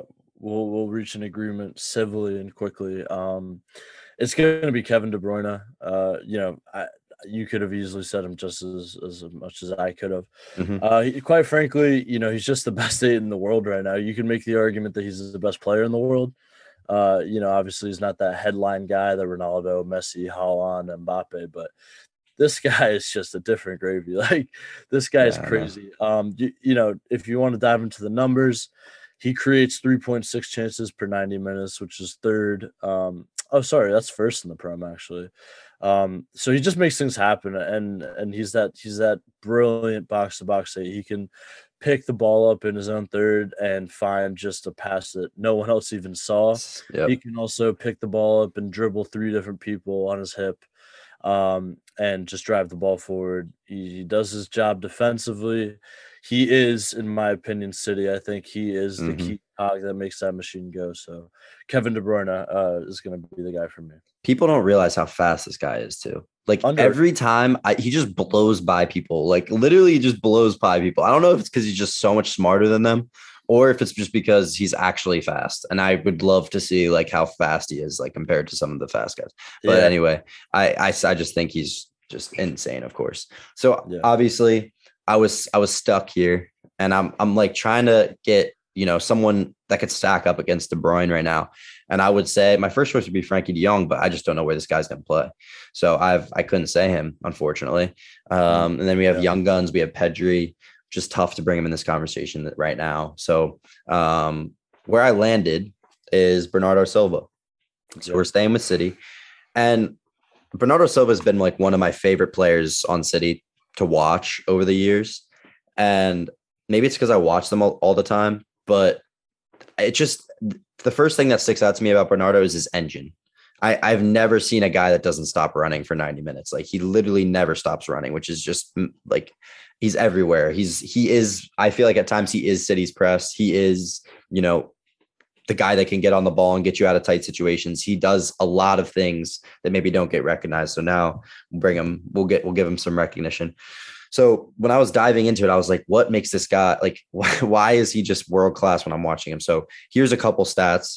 we'll we'll reach an agreement civilly and quickly. Um, it's going to be Kevin De Bruyne. Uh, you know, I, you could have easily said him just as as much as I could have. Mm-hmm. Uh, he, quite frankly, you know, he's just the best eight in the world right now. You can make the argument that he's the best player in the world. Uh, you know, obviously he's not that headline guy, the Ronaldo, Messi, Haaland, Mbappe, but this guy is just a different gravy. Like, this guy is Yeah, I know. crazy. Um, you, you know, if you want to dive into the numbers, he creates three point six chances per ninety minutes, which is third. Um, oh, sorry, that's first in the Prem, actually. Um, so he just makes things happen, and and he's that he's that brilliant box to box eight. He can pick the ball up in his own third and find just a pass that no one else even saw. Yep. He can also pick the ball up and dribble three different people on his hip, um, and just drive the ball forward. He, he does his job defensively. He is, in my opinion, City. I think he is the Mhm. key cog that makes that machine go. So Kevin De Bruyne uh, is going to be the guy for me. People don't realize how fast this guy is too. Like Under- every time I, he just blows by people, like literally just blows by people. I don't know if it's because he's just so much smarter than them or if it's just because he's actually fast. And I would love to see like how fast he is, like compared to some of the fast guys. But Yeah. anyway, I, I, I just think he's just insane, of course. So Yeah. obviously I was, I was stuck here and I'm, I'm like trying to get, you know, someone that could stack up against De Bruyne right now. And I would say my first choice would be Frankie de Jong, but I just don't know where this guy's going to play. So I've, I couldn't say him, unfortunately. Um, and then we have Yeah. young guns. We have Pedri, just tough to bring him in this conversation right now. So um, where I landed is Bernardo Silva. So Yeah. we're staying with City. And Bernardo Silva has been like one of my favorite players on City to watch over the years. And maybe it's because I watch them all, all the time, but it just, the first thing that sticks out to me about Bernardo is his engine. I, I've never seen a guy that doesn't stop running for ninety minutes. Like he literally never stops running, which is just like, he's everywhere. He's, he is, I feel like at times he is City's press. He is, you know, the guy that can get on the ball and get you out of tight situations. He does a lot of things that maybe don't get recognized. So now we'll bring him, we'll get, we'll give him some recognition. So when I was diving into it, I was like, what makes this guy, like, why, why is he just world-class when I'm watching him? So here's a couple stats.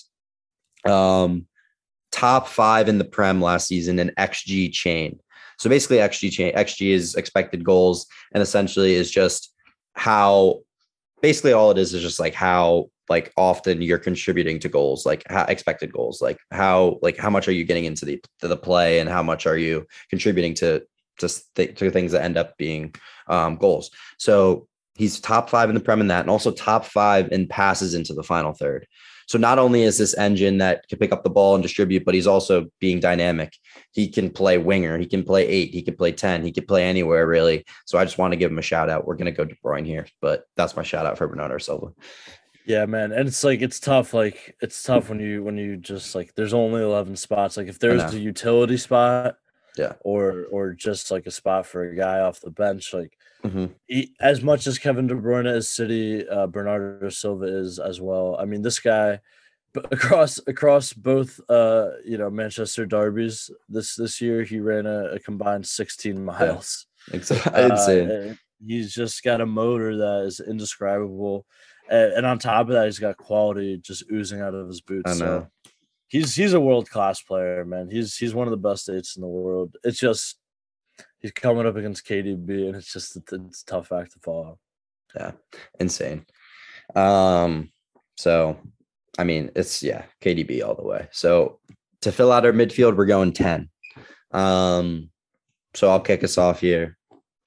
Um, top five in the Prem last season in X G chain. So basically X G chain, X G is expected goals and essentially is just how, basically all it is is just like how, like often you're contributing to goals, like how expected goals, like how, like how much are you getting into the, to the play and how much are you contributing to, just th- to things that end up being um, goals. So he's top five in the Prem in that, and also top five in passes into the final third. So not only is this engine that can pick up the ball and distribute, but he's also being dynamic. He can play winger. He can play eight. He can play ten. He can play anywhere, really. So I just want to give him a shout out. We're going to go De Bruyne here, but that's my shout out for Bernardo Silva. Yeah, man. And it's like, it's tough. Like it's tough when you, when you just like, there's only eleven spots. Like if there's a utility spot, yeah, or, or just like a spot for a guy off the bench, like mm-hmm. he, as much as Kevin De Bruyne is City, uh, Bernardo Silva is as well. I mean, this guy across, across both, uh, you know, Manchester derbies this, this year, he ran a, a combined sixteen miles. Yeah. Insane. Uh, he's just got a motor that is indescribable. And, and on top of that, he's got quality just oozing out of his boots. I know. So he's he's a world-class player, man. He's he's one of the best eights in the world. It's just he's coming up against K D B, and it's just it's a tough act to follow. Yeah, insane. Um, so I mean, it's yeah, K D B all the way. So to fill out our midfield, we're going ten. Um, so I'll kick us off here.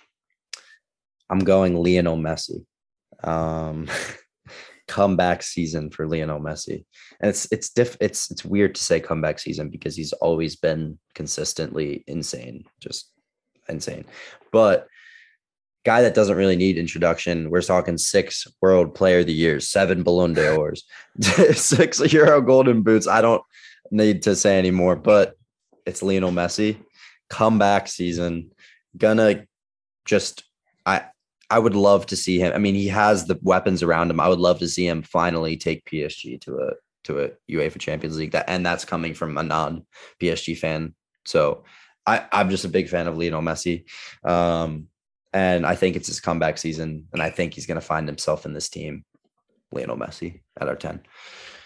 I'm going Lionel Messi. Um, comeback season for Lionel Messi. And it's it's diff it's it's weird to say comeback season because he's always been consistently insane, just insane. But guy that doesn't really need introduction. We're talking six World Player of the Year, seven Ballon d'Ors, six Euro Golden Boots. I don't need to say anymore, but it's Lionel Messi. Comeback season. Gonna just I I would love to see him. I mean, he has the weapons around him. I would love to see him finally take P S G to a to a UEFA Champions League. That and that's coming from a non-P S G fan. So I, I'm just a big fan of Lionel Messi. Um, and I think it's his comeback season. And I think he's going to find himself in this team. Lionel Messi at our ten.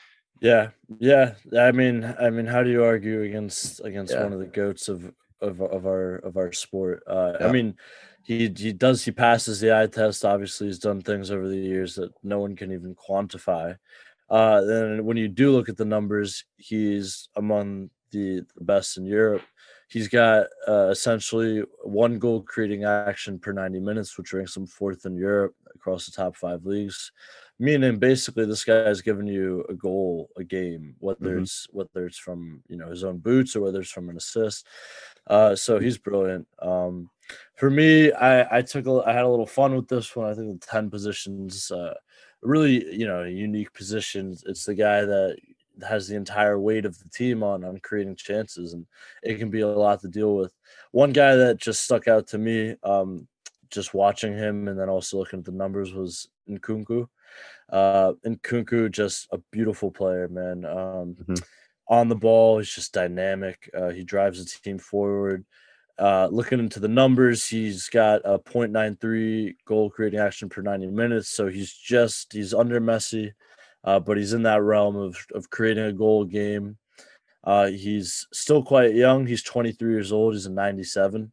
Yeah, yeah. I mean, I mean, how do you argue against against Yeah. one of the goats of of of our of our sport? Uh, I Yeah. mean, he he does he passes the eye test. Obviously, he's done things over the years that no one can even quantify. Uh, then when you do look at the numbers, he's among the, the best in Europe. He's got uh, essentially one goal creating action per ninety minutes, which ranks him fourth in Europe across the top five leagues. Meaning, basically, this guy is giving you a goal a game, whether Mhm. it's whether it's from you know his own boots or whether it's from an assist. Uh, so he's brilliant. Um, for me, I I took a, I had a little fun with this one. I think the ten positions, uh, really you know unique positions. It's the guy that has the entire weight of the team on on creating chances, and it can be a lot to deal with. One guy that just stuck out to me, um, just watching him and then also looking at the numbers, was Nkunku. Uh, and Kunku, just a beautiful player, man. Um, Mhm. on the ball, he's just dynamic. Uh, he drives the team forward. Uh, looking into the numbers, he's got a point nine three goal creating action per ninety minutes. So he's just he's under Messi, uh, but he's in that realm of of creating a goal a game. Uh, he's still quite young. He's twenty-three years old. He's a ninety-seven.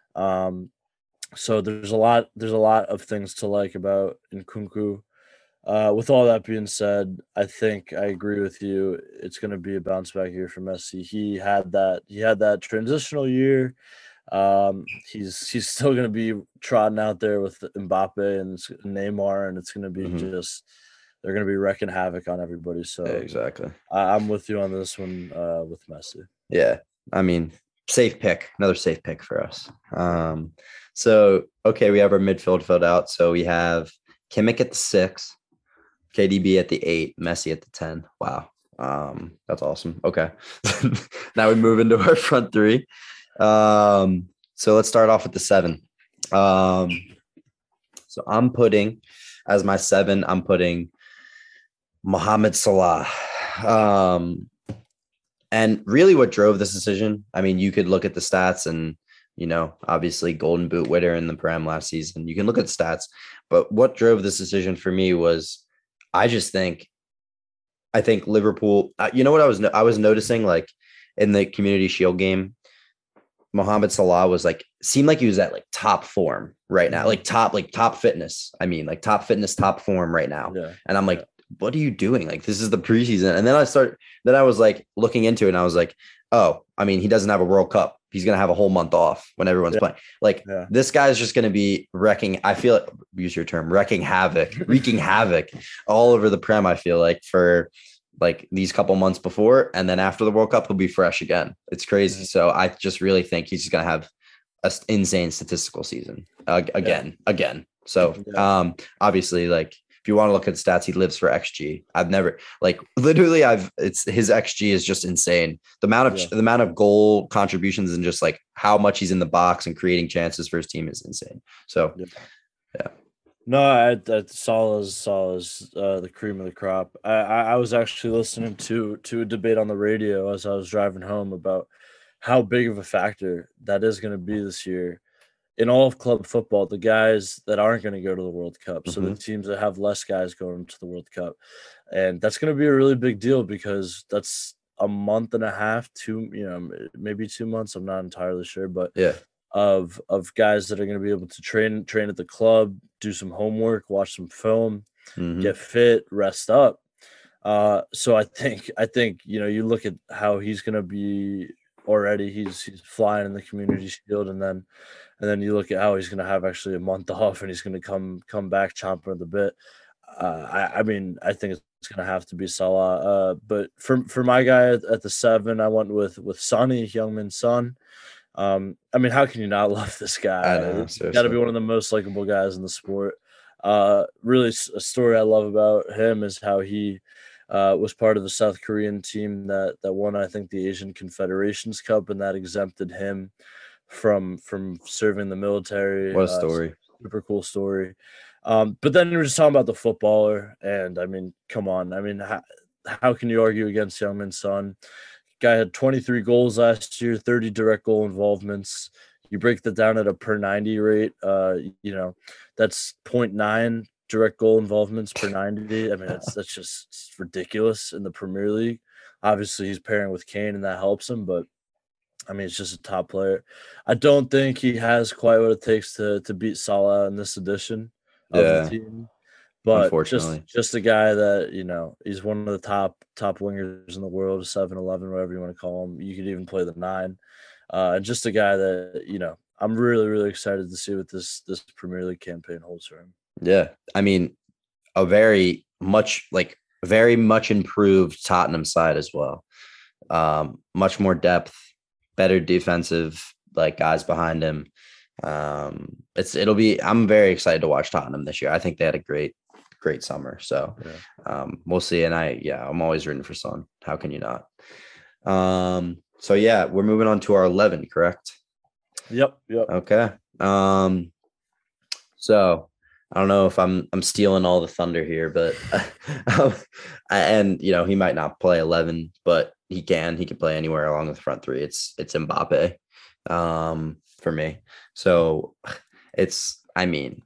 Um, so there's a lot there's a lot of things to like about Nkunku. Uh, with all that being said, I think I agree with you. It's going to be a bounce back year for Messi. He had that he had that transitional year. Um, he's he's still going to be trotting out there with Mbappe and s- Neymar, and it's going to be Mhm. just they're going to be wrecking havoc on everybody. Yeah, So exactly. I, I'm with you on this one uh, with Messi. Yeah. I mean, safe pick, another safe pick for us. Um, so okay, we have our midfield filled out. So we have Kimmich at the six, K D B at the eight, Messi at the ten. Wow. Um, that's awesome. Okay. Now we move into our front three. Um, so let's start off with the seven. Um, so I'm putting as my seven, I'm putting Mohamed Salah. Um, and really what drove this decision, I mean, you could look at the stats and, you know, obviously Golden Boot winner in the Prem last season. You can look at stats, but what drove this decision for me was I just think, I think Liverpool, uh, you know what I was, I was noticing like in the Community Shield game, Mohamed Salah was like, seemed like he was at like top form right now, like top, like top fitness. I mean, like top fitness, top form right now. Yeah, And I'm like, yeah. what are you doing? Like, this is the preseason. And then I start, then I was like looking into it and I was like, oh, I mean, he doesn't have a World Cup. He's going to have a whole month off when everyone's Yeah, playing. Like, yeah. this guy's just going to be wrecking. I feel like, use your term, wrecking havoc, wreaking havoc all over the Prem. I feel like for like these couple months before. And then after the World Cup, he'll be fresh again. It's crazy. Mhm. So I just really think he's just going to have an insane statistical season uh, again, yeah. again. So Yeah. um, obviously, like, if you want to look at stats, he lives for X G. I've never like literally I've it's his X G is just insane. The amount of Yeah. the amount of goal contributions and just like how much he's in the box and creating chances for his team is insane. So Yeah. yeah. No, I, I Salah's Salah's uh, the cream of the crop. I, I I was actually listening to to a debate on the radio as I was driving home about how big of a factor that is going to be this year in all of club football. The guys that aren't going to go to the World Cup, so the Mm-hmm. teams that have less guys going to the World Cup, and that's going to be a really big deal because that's a month and a half, two, you know, maybe two months. I'm not entirely sure, but Yeah. of of guys that are going to be able to train train at the club, do some homework, watch some film, Mm-hmm. get fit, rest up. Uh, so I think I think you know you look at how he's going to be already. He's he's flying in the Community Shield, and then and then you look at how he's going to have actually a month off, and he's going to come come back chomping at the bit. Uh, I I mean I think it's going to have to be Salah. Uh, but for for my guy at, at the seven, I went with with Sonny Heung-min Son. Um, I mean, how can you not love this guy? I know, He's got to be seriously. one of the most likable guys in the sport. Uh, really, s- a story I love about him is how he uh, was part of the South Korean team that that won, I think, the Asian Confederations Cup, and that exempted him from from serving the military. What a Uh, so story. super cool story. Um, but then we were just talking about the footballer, and I mean, come on. I mean, how, how can you argue against Youngmin Son? Guy had twenty-three goals last year, thirty direct goal involvements. You break that down at a per ninety rate, uh, you know, that's zero point nine direct goal involvements per ninety. I mean, that's that's just it's ridiculous in the Premier League. Obviously, he's pairing with Kane, and that helps him. But I mean, it's just a top player. I don't think he has quite what it takes to to beat Salah in this edition of Yeah. the team. But Unfortunately. just just a guy that, you know, he's one of the top top wingers in the world, seven eleven, whatever you want to call him. You could even play the nine. Uh, and just a guy that, you know, I'm really, really excited to see what this this Premier League campaign holds for him. Yeah. I mean, a very much like very much improved Tottenham side as well. Um, much more depth, better defensive, like guys behind him. Um, it's it'll be I'm very excited to watch Tottenham this year. I think they had a great great summer. So Yeah. um, we'll see. And I, yeah, I'm always rooting for Son. How can you not? Um, so yeah, we're moving on to our eleven, correct? Yep. Yep. Okay. Um, so I don't know if I'm, I'm stealing all the thunder here, but, um, and you know, he might not play eleven, but he can, he can play anywhere along the front three. It's, it's Mbappe, um, for me. So it's, I mean,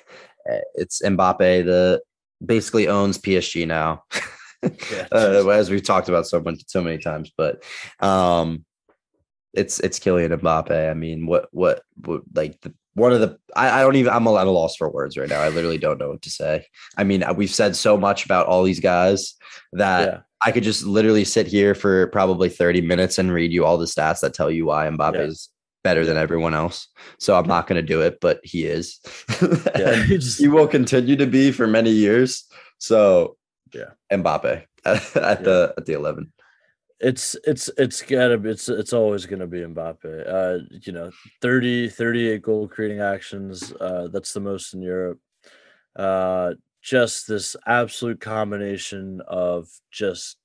it's Mbappe, the basically owns P S G now, Yeah, uh, as we've talked about so much, so many times, but um, it's it's Kylian Mbappe. I mean, what what, what like the, one of the I, I don't even I'm at a loss for words right now. I literally don't know what to say. I mean, we've said so much about all these guys that Yeah. I could just literally sit here for probably thirty minutes and read you all the stats that tell you why Mbappe Yeah. is better than everyone else. So I'm not going to do it, but he is. Yeah. And He just- he will continue to be for many years. So Yeah. Mbappe at, at the at the eleven. It's it's it's gotta be it's it's always gonna be Mbappe. Uh, you know, thirty, thirty-eight goal creating actions. Uh, that's the most in Europe. Uh, just this absolute combination of just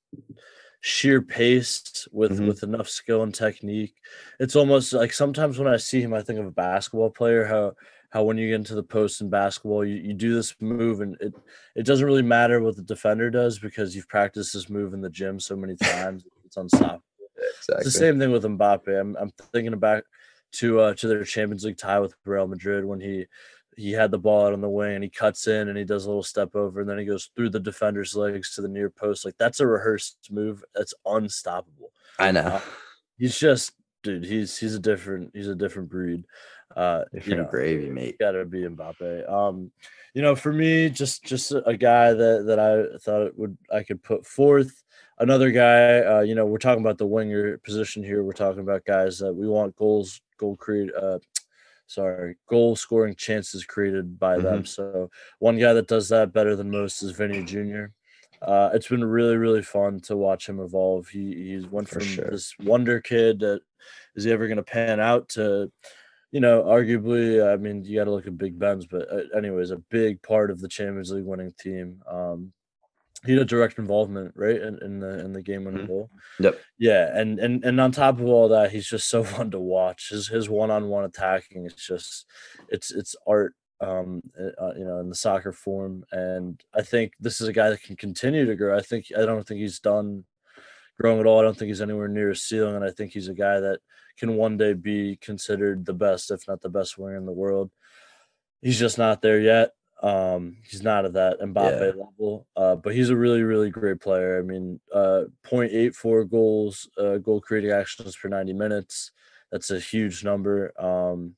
sheer pace with Mhm. with enough skill and technique. It's almost like sometimes when I see him, I think of a basketball player. How how when you get into the post in basketball, you, you do this move and it it doesn't really matter what the defender does because you've practiced this move in the gym so many times. It's unstoppable. Exactly. It's the same thing with Mbappe. I'm I'm thinking back to uh to their Champions League tie with Real Madrid when he he had the ball out on the wing and he cuts in and he does a little step over and then he goes through the defender's legs to the near post. Like that's a rehearsed move. That's unstoppable. I know. Uh, he's just dude, he's he's a different he's a different breed. Uh Different you know, gravy, mate. gotta be Mbappe. Um, you know, for me, just just a guy that that I thought it would I could put forth. Another guy, uh, you know, we're talking about the winger position here. We're talking about guys that we want goals, goal create, uh, sorry, goal scoring chances created by them. So one guy that does that better than most is Vinny Junior Uh, it's been really, really fun to watch him evolve. He he's went For from sure. this wonder kid that is he ever going to pan out to, you know, arguably, I mean, you got to look at Big Ben's, but uh, anyways, a big part of the Champions League winning team. Um, he had a direct involvement, right, in, in the in the game winning Mhm. goal. Yep. Yeah, and and and on top of all that, he's just so fun to watch. His his one on one attacking, it's just, it's it's art. Um, uh, you know, in the soccer form, and I think this is a guy that can continue to grow. I think I don't think he's done growing at all. I don't think he's anywhere near his ceiling, and I think he's a guy that can one day be considered the best, if not the best winger in the world. He's just not there yet. Um, he's not at that Mbappe Yeah. level, uh, but he's a really, really great player. I mean, uh, point eight four goals, uh, goal creating actions per ninety minutes. That's a huge number. Um,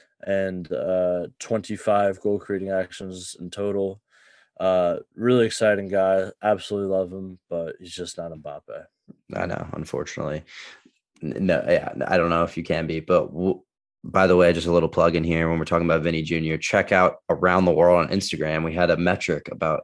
and uh, twenty-five goal creating actions in total. Uh, really exciting guy. Absolutely love him, but he's just not Mbappe. I know, unfortunately. N- No, yeah, I don't know if you can be, but w- by the way, just a little plug in here when we're talking about Vinny Junior, check out Around the World on Instagram. We had a metric about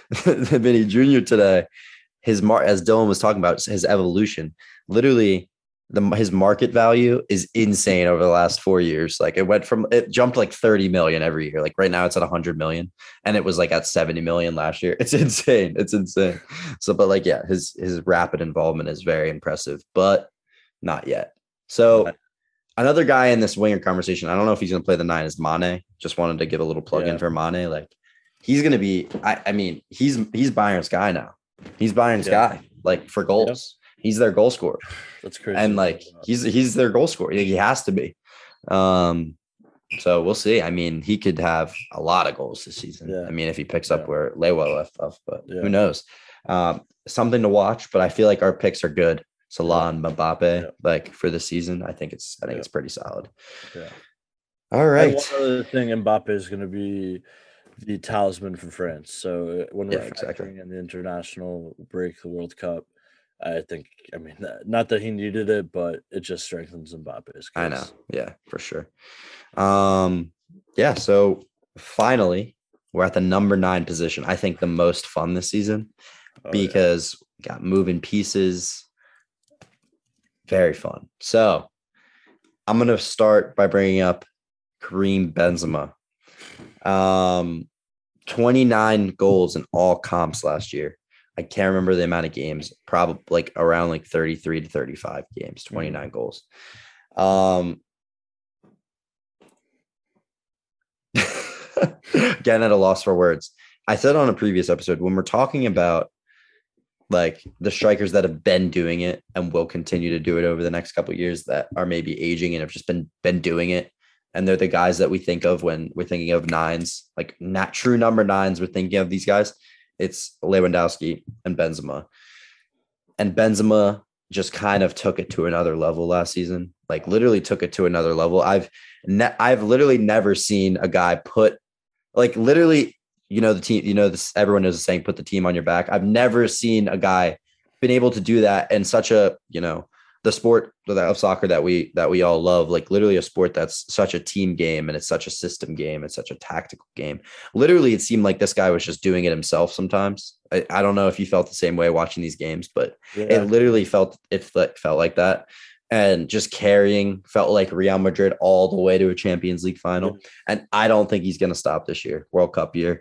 Vinny Junior today. His mar as Dylan was talking about his evolution, literally the his market value is insane over the last four years. Like it went from it jumped like thirty million every year. Like right now it's at one hundred million and it was like at seventy million last year. It's insane. It's insane. So, but like, yeah, his his rapid involvement is very impressive, but not yet. So another guy in this winger conversation, I don't know if he's going to play the nine, is Mane. Just wanted to give a little plug Yeah. in for Mane. Like he's going to be, I, I mean, he's he's Bayern's guy now. He's Bayern's Yeah. guy, like for goals. He's their goal scorer. That's crazy. And like he's he's their goal scorer. He has to be. Um, So we'll see. I mean, he could have a lot of goals this season. Yeah. I mean, if he picks Yeah. up where Lewa left off, but Yeah. who knows? Um, something to watch, but I feel like our picks are good. Salah and Mbappe, Yeah. like for the season, I think it's I think Yeah. it's pretty solid. Yeah. All And right. one other thing, Mbappe is going to be the talisman for France. So uh, when we're Yeah, exactly. factoring in the international break, the World Cup, I think, I mean, not that he needed it, but it just strengthens Mbappe's case. I know. Yeah, for sure. Um, yeah, so finally, we're at the number nine position. I think the most fun this season Oh, yeah. because we got moving pieces. Very fun. So I'm going to start by bringing up Karim Benzema. Um, twenty-nine goals in all comps last year. I can't remember the amount of games, probably like around like thirty-three to thirty-five games, twenty-nine mm-hmm. goals. Um, again, at a loss for words. I said on a previous episode, when we're talking about like the strikers that have been doing it and will continue to do it over the next couple of years that are maybe aging and have just been been doing it, and they're the guys that we think of when we're thinking of nines, like not true number nines, we're thinking of these guys. It's Lewandowski and Benzema. And Benzema just kind of took it to another level last season, like literally took it to another level. I've ne- I've literally never seen a guy put like literally, you know, the team, you know, this, everyone is saying, put the team on your back. I've never seen a guy been able to do that in such a, you know, the sport of soccer that we, that we all love, like literally a sport that's such a team game and it's such a system game. It's such a tactical game. Literally, it seemed like this guy was just doing it himself sometimes. I, I don't know if you felt the same way watching these games, but yeah. It literally felt, it felt like that. And just carrying, felt like Real Madrid all the way to a Champions League final. Yeah. And I don't think he's going to stop this year, World Cup year.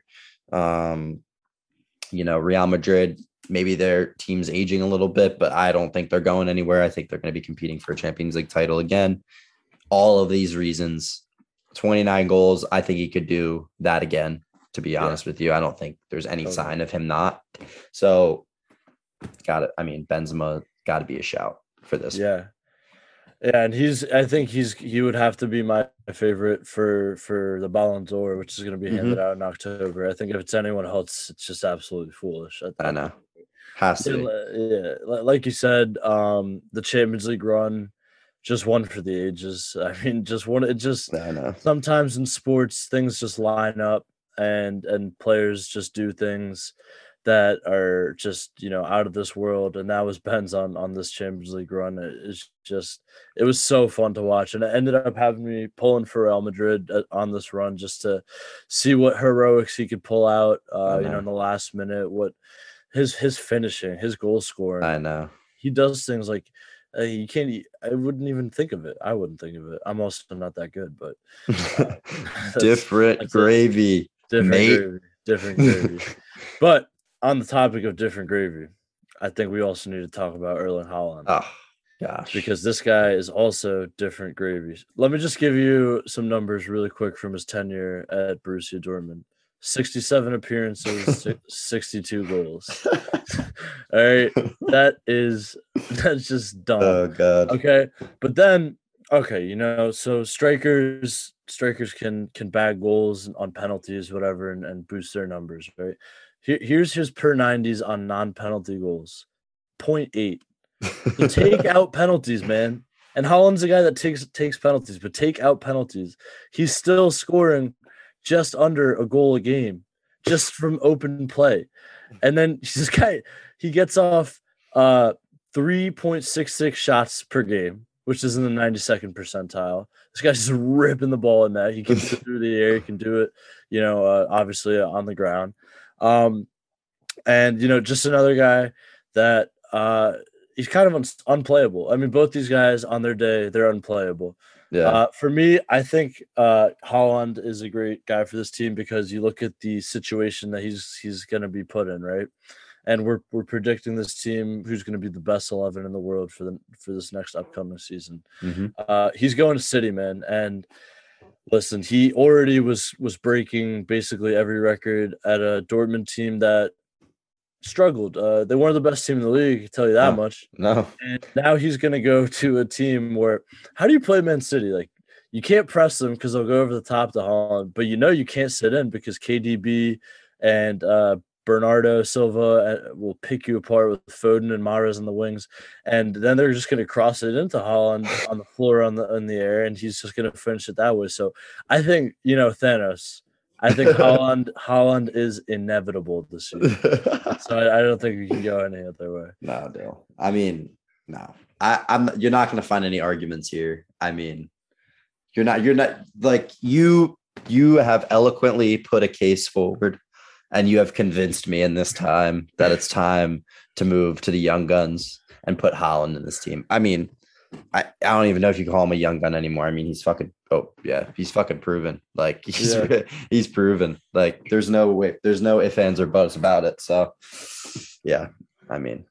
Um, you know, Real Madrid, maybe their team's aging a little bit, but I don't think they're going anywhere. I think they're going to be competing for a Champions League title again. All of these reasons, twenty-nine goals. I think he could do that again, to be honest yeah. with you. I don't think there's any okay. sign of him not. So got it. I mean, Benzema got to be a shout for this. Yeah. Yeah, and he's I think he's he would have to be my favorite for for the Ballon d'Or, which is going to be handed mm-hmm. out in October. I think if it's anyone else, it's just absolutely foolish. I, I know. Has to. Yeah, yeah, like you said, um, the Champions League run, just one for the ages. I mean, just one. It just I know. Sometimes in sports, things just line up, and and players just do things that are just, you know, out of this world. And that was Ben's on, on this Champions League run. It's just, it was so fun to watch. And it ended up having me pulling for Real Madrid on this run just to see what heroics he could pull out, uh, you know, in the last minute, what his, his finishing, his goal scoring. I know. He does things like, uh, you can't, I wouldn't even think of it. I wouldn't think of it. I'm also not that good, but. Uh, different that's gravy. Different mate. gravy. Different gravy. But, on the topic of different gravy, I think we also need to talk about Erling Haaland. Oh, gosh. Because this guy is also different gravy. Let me just give you some numbers really quick from his tenure at Borussia Dortmund. sixty-seven appearances, sixty-two goals. All right. That is, that's just dumb. Oh, God. Okay. But then, okay, you know, so strikers, strikers can can bag goals on penalties, whatever, and, and boost their numbers, right? Here's his per nineties on non-penalty goals, zero point eight. So take out penalties, man. And Haaland's a guy that takes takes penalties, but take out penalties. He's still scoring just under a goal a game, just from open play. And then this guy, he gets off uh, three point six six shots per game, which is in the ninety-second percentile. This guy's just ripping the ball in that. He can do it through the air. He can do it, you know, uh, obviously on the ground. Um, and, you know, just another guy that uh, he's kind of un- unplayable. I mean, both these guys on their day, they're unplayable. Yeah. Uh, for me, I think uh, Haaland is a great guy for this team because you look at the situation that he's he's going to be put in, right? And we're we're predicting this team who's going to be the best eleven in the world for the for this next upcoming season. Mm-hmm. Uh, he's going to City, man, and. Listen, he already was was breaking basically every record at a Dortmund team that struggled. Uh, they weren't the best team in the league, I can tell you that no, much. No. And now he's going to go to a team where – how do you play Man City? Like, you can't press them because they'll go over the top to Haaland, but you know you can't sit in because K D B and uh, Bernardo Silva will pick you apart with Foden and Mahrez in the wings, and then they're just going to cross it into Haaland on the floor on the in the air, and he's just going to finish it that way. So I think, you know, Thanos. I think Haaland Haaland is inevitable this year. So I, I don't think we can go any other way. No, Dale. I mean, no. I, I'm. You're not going to find any arguments here. I mean, you're not. You're not like you. You have eloquently put a case forward, and you have convinced me in this time that it's time to move to the young guns and put Haaland in this team. I mean, I, I don't even know if you call him a young gun anymore. I mean, he's fucking. Oh yeah, he's fucking proven. Like he's Yeah. he's proven. Like there's no way. There's no ifs, ands, or buts about it. So yeah, I mean,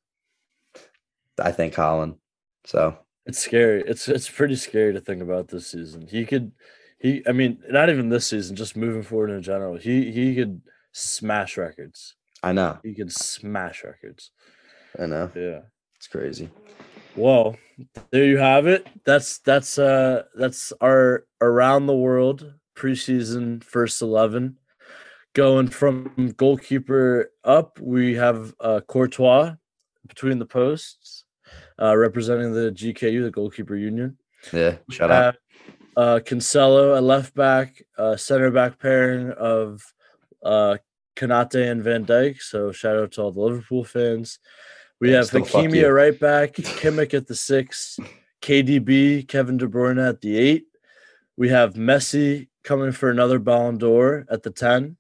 I think Haaland. So It's scary. It's it's pretty scary to think about this season. He could, he. I mean, not even this season. Just moving forward in general, he he could smash records. I know. He could smash records. I know. Yeah. It's crazy. Well, there you have it. That's that's uh that's our around the world preseason first eleven. Going from goalkeeper up, we have uh, Courtois between the posts, uh, representing the G K U, the goalkeeper union. Yeah. Shut We up. have, Uh, Cancelo, a left back, uh, center back pairing of uh, Kanate and Van Dijk. So shout out to all the Liverpool fans. We Yeah, have still fuck Hakimi you. at right back, Kimmich at the six, K D B, Kevin De Bruyne at the eight. We have Messi coming for another Ballon d'Or at the ten.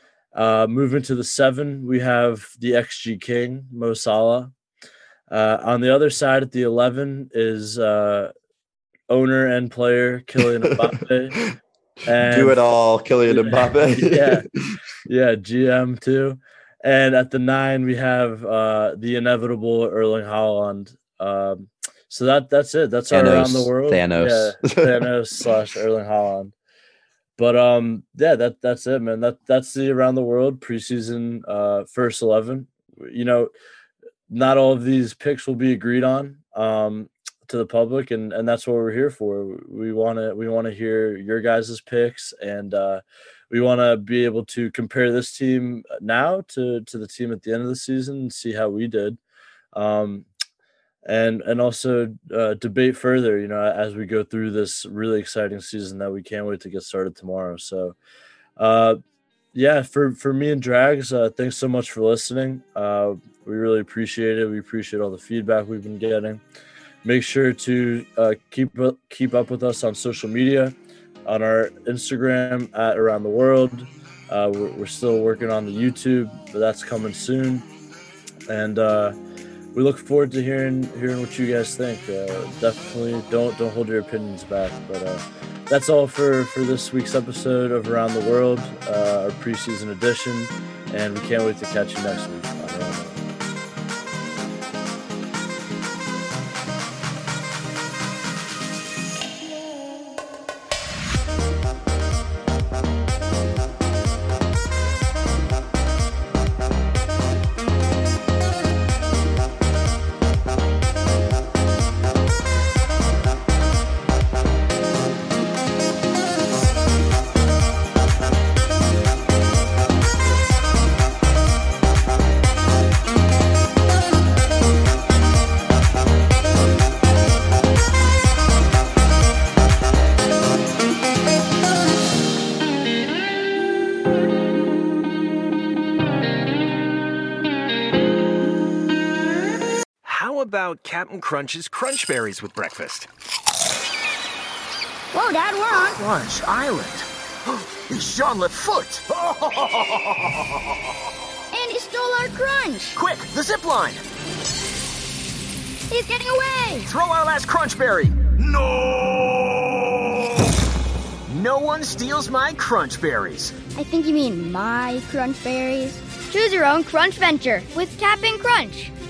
Uh, moving to the seven, we have the X G King, Mo Salah. Uh, on the other side at the eleven is uh, owner and player Kylian Mbappe. And Do it all, Kylian Mbappe. yeah, yeah, G M too. And at the nine, we have uh, the inevitable Erling Haaland. Um, so that that's it. That's our Thanos. around the world. Thanos. Yeah, Thanos slash Erling Haaland. But um, yeah, that that's it, man. That that's the around the world preseason uh, first eleven. You know, not all of these picks will be agreed on um, to the public, and and that's what we're here for. We want to we want to hear your guys' picks, and uh, we want to be able to compare this team now to to the team at the end of the season and see how we did. Um, and and also uh, debate further, you know, as we go through this really exciting season that we can't wait to get started tomorrow. So, uh, yeah, for, for me and Drags, uh, thanks so much for listening. Uh, we really appreciate it. We appreciate all the feedback we've been getting. Make sure to uh, keep keep up with us on social media, on our Instagram at Around the World. Uh, we're, we're still working on the YouTube, but that's coming soon. And uh, we look forward to hearing hearing what you guys think. Uh, definitely don't don't hold your opinions back. But uh, that's all for, for this week's episode of Around the World, uh, our preseason edition. And we can't wait to catch you next week on Around the World. About Captain Crunch's Crunch Berries with breakfast. Whoa, Dad, we're on Crunch Island. It's Jean Lefoot. And he stole our crunch. Quick, the zip line. He's getting away. Throw our last Crunch Berry. No! No one steals my Crunch Berries. I think you mean my crunch berries. Choose your own crunch venture with Cap'n Crunch.